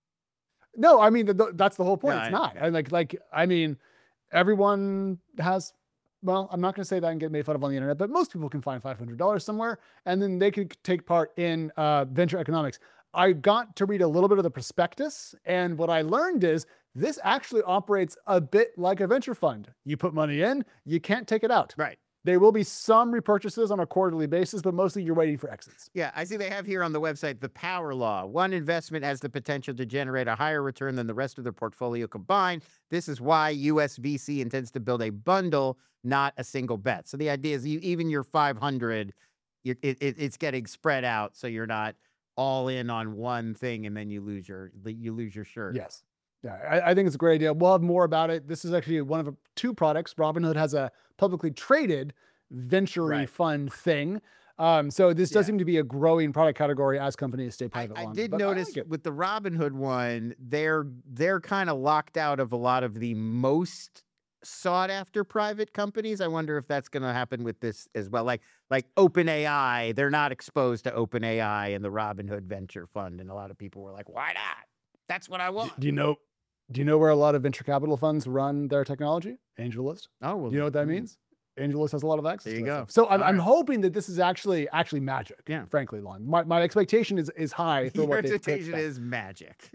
No, I mean, th- th- that's the whole point. Yeah, It's I- not. I like, like, I mean, everyone has, well, I'm not going to say that and get made fun of on the internet, but most people can find five hundred dollars somewhere and then they could take part in uh, venture economics. I got to read a little bit of the prospectus, and what I learned is this actually operates a bit like a venture fund. You put money in, you can't take it out. Right. There will be some repurchases on a quarterly basis, but mostly you're waiting for exits. Yeah, I see they have here on the website the power law. One investment has the potential to generate a higher return than the rest of their portfolio combined. This is why U S V C intends to build a bundle, not a single bet. So the idea is you, even your five hundred, you, it, it, it's getting spread out, so you're not all in on one thing and then you lose your you lose your shirt. Yes. Yeah, I, I think it's a great idea. We'll have more about it. This is actually one of the two products. Robinhood has a publicly traded venture Right. fund thing. Um, so this does Yeah. seem to be a growing product category as companies stay I, private. I longer. did But I notice like it. with the Robinhood one, they're they're kind of locked out of a lot of the most sought after private companies. I wonder if that's going to happen with this as well. Like like OpenAI, they're not exposed to OpenAI and the Robinhood Venture Fund, and a lot of people were like, "Why not? That's what I want." Do you know? Do you know where a lot of venture capital funds run their technology? AngelList. Oh, well, Do you know what that mm, means? AngelList has a lot of access. There to you that go. stuff. So I'm, All I'm right. hoping that this is actually actually magic. Yeah. Frankly, Lon, my, my expectation is is high for Your what they expectation expect. is magic.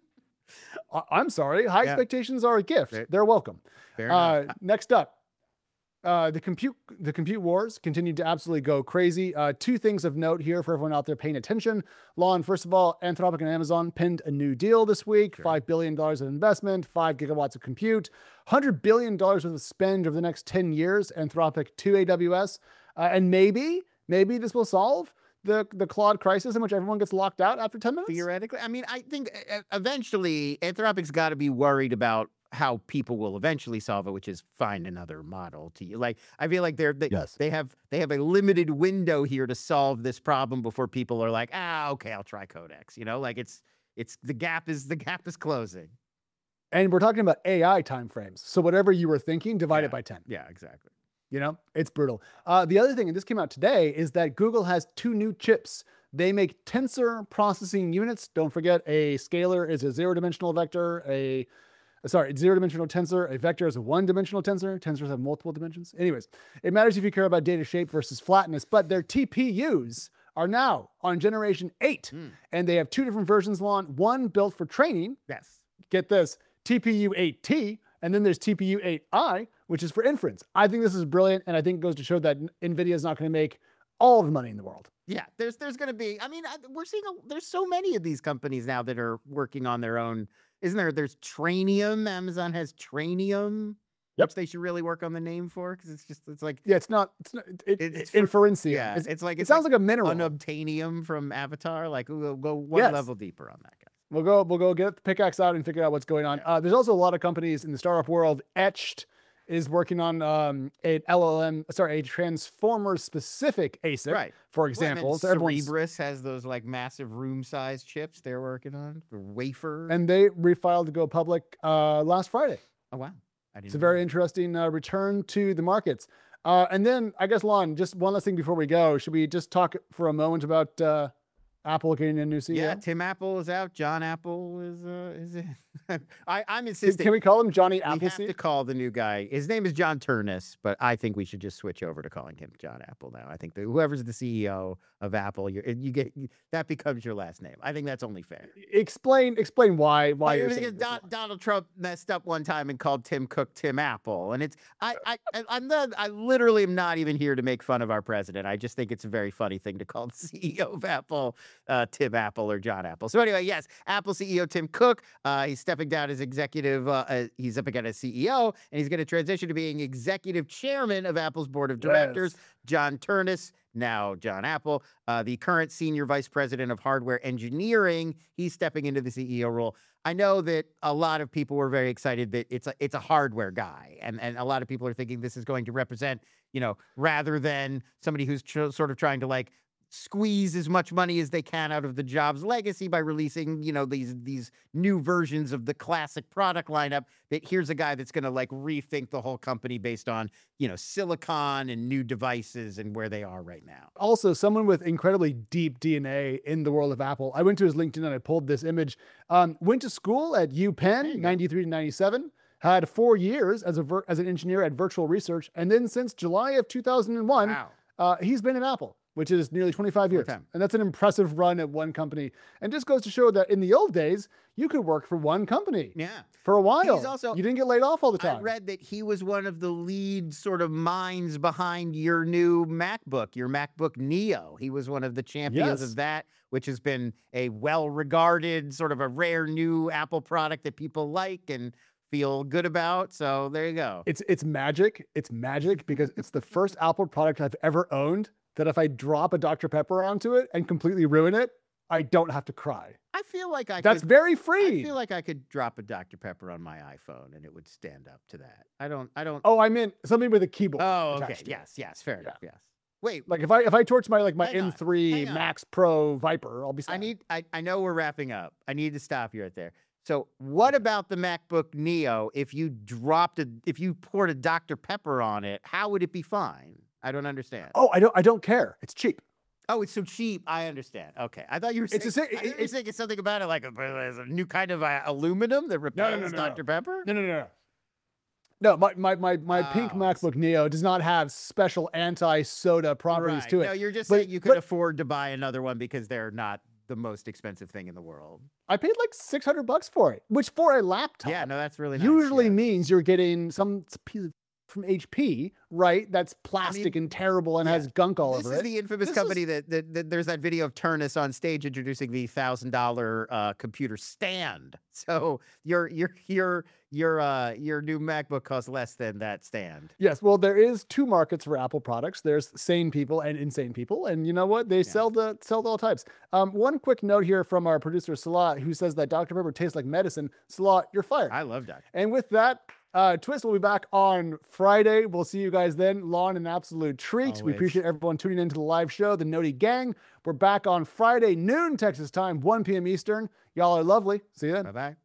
I- I'm sorry. High Yeah. expectations are a gift. Fair- They're welcome. Fair enough. Uh, next up, uh, the compute the compute wars continue to absolutely go crazy. Uh, two things of note here for everyone out there paying attention. Lon, first of all, Anthropic and Amazon pinned a new deal this week. Sure. Five billion dollars of investment, five gigawatts of compute, hundred billion dollars worth of spend over the next ten years. Anthropic to A W S, uh, and maybe maybe this will solve the the Claude crisis in which everyone gets locked out after ten minutes. Theoretically, I mean, I think uh, uh, eventually Anthropic's got to be worried about how people will eventually solve it, which is find another model to you. Like, I feel like they're they, Yes. they have they have a limited window here to solve this problem before people are like, ah, okay, I'll try Codex. You know, like it's it's the gap is the gap is closing. And we're talking about A I timeframes. So whatever you were thinking, divide Yeah. it by ten. Yeah, exactly. You know, it's brutal. Uh, the other thing, and this came out today, is that Google has two new chips. They make tensor processing units. Don't forget, a scalar is a zero-dimensional vector. A sorry, zero-dimensional tensor. A vector is a one-dimensional tensor. Tensors have multiple dimensions. Anyways, it matters if you care about data shape versus flatness. But their T P Us are now on generation eight, Mm. and they have two different versions. Lon, one built for training. Yes. Get this, T P U eight T, and then there's T P U eight I, which is for inference. I think this is brilliant, and I think it goes to show that NVIDIA is not going to make all of the money in the world. Yeah, there's there's going to be. I mean, I, we're seeing a, there's so many of these companies now that are working on their own. Isn't there? There's Trainium. Amazon has Trainium. Yep. Which they should really work on the name for, because it's just it's like Yeah, it's not. It's not. It, It- it's it's for- inferencia. yeah, It's- it's like it it's sounds like like, a mineral. unobtainium from Avatar. Like we'll go one Yes. level deeper on that guy. We'll go. We'll go get the pickaxe out and figure out what's going on. Uh, there's also a lot of companies in the startup world. Etched is working on um, an L L M. Sorry, a transformer-specific A S I C. Right. For Well, and then example, so everyone's- Cerebrus has those like massive room-sized chips they're working on, the wafer. and they refiled to go public uh, last Friday. oh wow, I didn't. It's a know very that. interesting uh, return to the markets. Uh, and then I guess, Lon, just one last thing before we go. Should we just talk for a moment about uh, Apple getting a new C E O? Yeah, Tim Apple is out. John Apple is uh, is it? I I'm Can, insisting. can we call him Johnny we have Appleseed? to call the new guy. His name is John Turnus, but I think we should just switch over to calling him John Apple now. I think that whoever's the C E O of Apple, you you get you, that becomes your last name. I think that's only fair. Explain, explain why, why Like, you're it was saying because this, Don, Lon. Donald Trump messed up one time and called Tim Cook Tim Apple, and it's I I I- I'm not I literally am not even here to make fun of our president. I just think it's a very funny thing to call the C E O of Apple uh, Tim Apple or John Apple. So anyway, yes, Apple C E O Tim Cook, uh, he's stepping down as executive. Uh, uh, he's up again as C E O, and he's going to transition to being executive chairman of Apple's board of directors. Yes. John Turnus, now John Apple, uh, the current senior vice president of hardware engineering, he's stepping into the C E O role. I know that a lot of people were very excited that it's a it's a hardware guy, and and a lot of people are thinking this is going to represent, you know, rather than somebody who's tr- sort of trying to like squeeze as much money as they can out of the Jobs legacy by releasing, you know, these these new versions of the classic product lineup, that here's a guy that's going to like rethink the whole company based on, you know, silicon and new devices and where they are right now. Also, someone with incredibly deep D N A in the world of Apple. I went to his LinkedIn and I pulled this image. Um, went to school at There you UPenn, go. ninety-three to ninety-seven. Had four years as a vir- as an engineer at Virtual Research, and then since July of two thousand one, Wow. uh, he's been in Apple, which is nearly twenty-five years, time. and that's an impressive run at one company. And just goes to show that in the old days, you could work for one company Yeah. for a while. also- you didn't get laid off all the time. I read that he was one of the lead sort of minds behind your new MacBook, your MacBook Neo. He was one of the champions Yes. of that, which has been a well-regarded, sort of a rare new Apple product that people like and feel good about. So there you go. It's it's magic. It's magic because it's the first Apple product I've ever owned that if I drop a Doctor Pepper onto it and completely ruin it, I don't have to cry. I feel like I That's could, very I free. feel like I could drop a Doctor Pepper on my iPhone and it would stand up to that. I don't. I don't. Oh, I meant something with a keyboard. Oh, okay. attached to it. Yes. Yes. Fair Yeah. enough. Yes. Wait. Like if I if I torch my like my Hang on, M three hang on. Max Pro Viper, I'll be sad. I need. I, I know we're wrapping up. I need to stop you right there. So, what about the MacBook Neo? If you dropped a, if you poured a Doctor Pepper on it, how would it be fine? I don't understand. Oh, I don't I don't care. It's cheap. Oh, it's so cheap. I understand. Okay, I thought you were saying, It's a si- I thought you were it- saying it's something about it, like a, there's a new kind of uh, aluminum that repels no, no, no. Doctor Pepper. No, no, no, no. No, my my my, my pink Oh, I see. MacBook Neo does not have special anti-soda properties Right. to it. No, you're just But- saying you could but- afford to buy another one because they're not the most expensive thing in the world. I paid like six hundred bucks for it, which for a laptop Yeah, no, that's really nice. usually yeah. means you're getting some piece of- from H P, right? That's plastic and terrible and yeah. has gunk all This over is it. the infamous This company that, that, that there's that video of Turnus on stage introducing the thousand dollar uh, computer stand. So your your your your uh your new MacBook costs less than that stand. Yes, well, there is two markets for Apple products. There's sane people and insane people, and you know what? They sell the sell all types. Um, one quick note here from our producer Salah, who says that Doctor Pepper tastes like medicine. Salah, you're fired. I love that. And with that, uh, Twist will be back on Friday. We'll see you guys then. Lawn, an absolute treat. We Always. appreciate everyone tuning into the live show, the Noti Gang. We're back on Friday, noon Texas time, one p.m. Eastern. Y'all are lovely. See you then. Bye bye.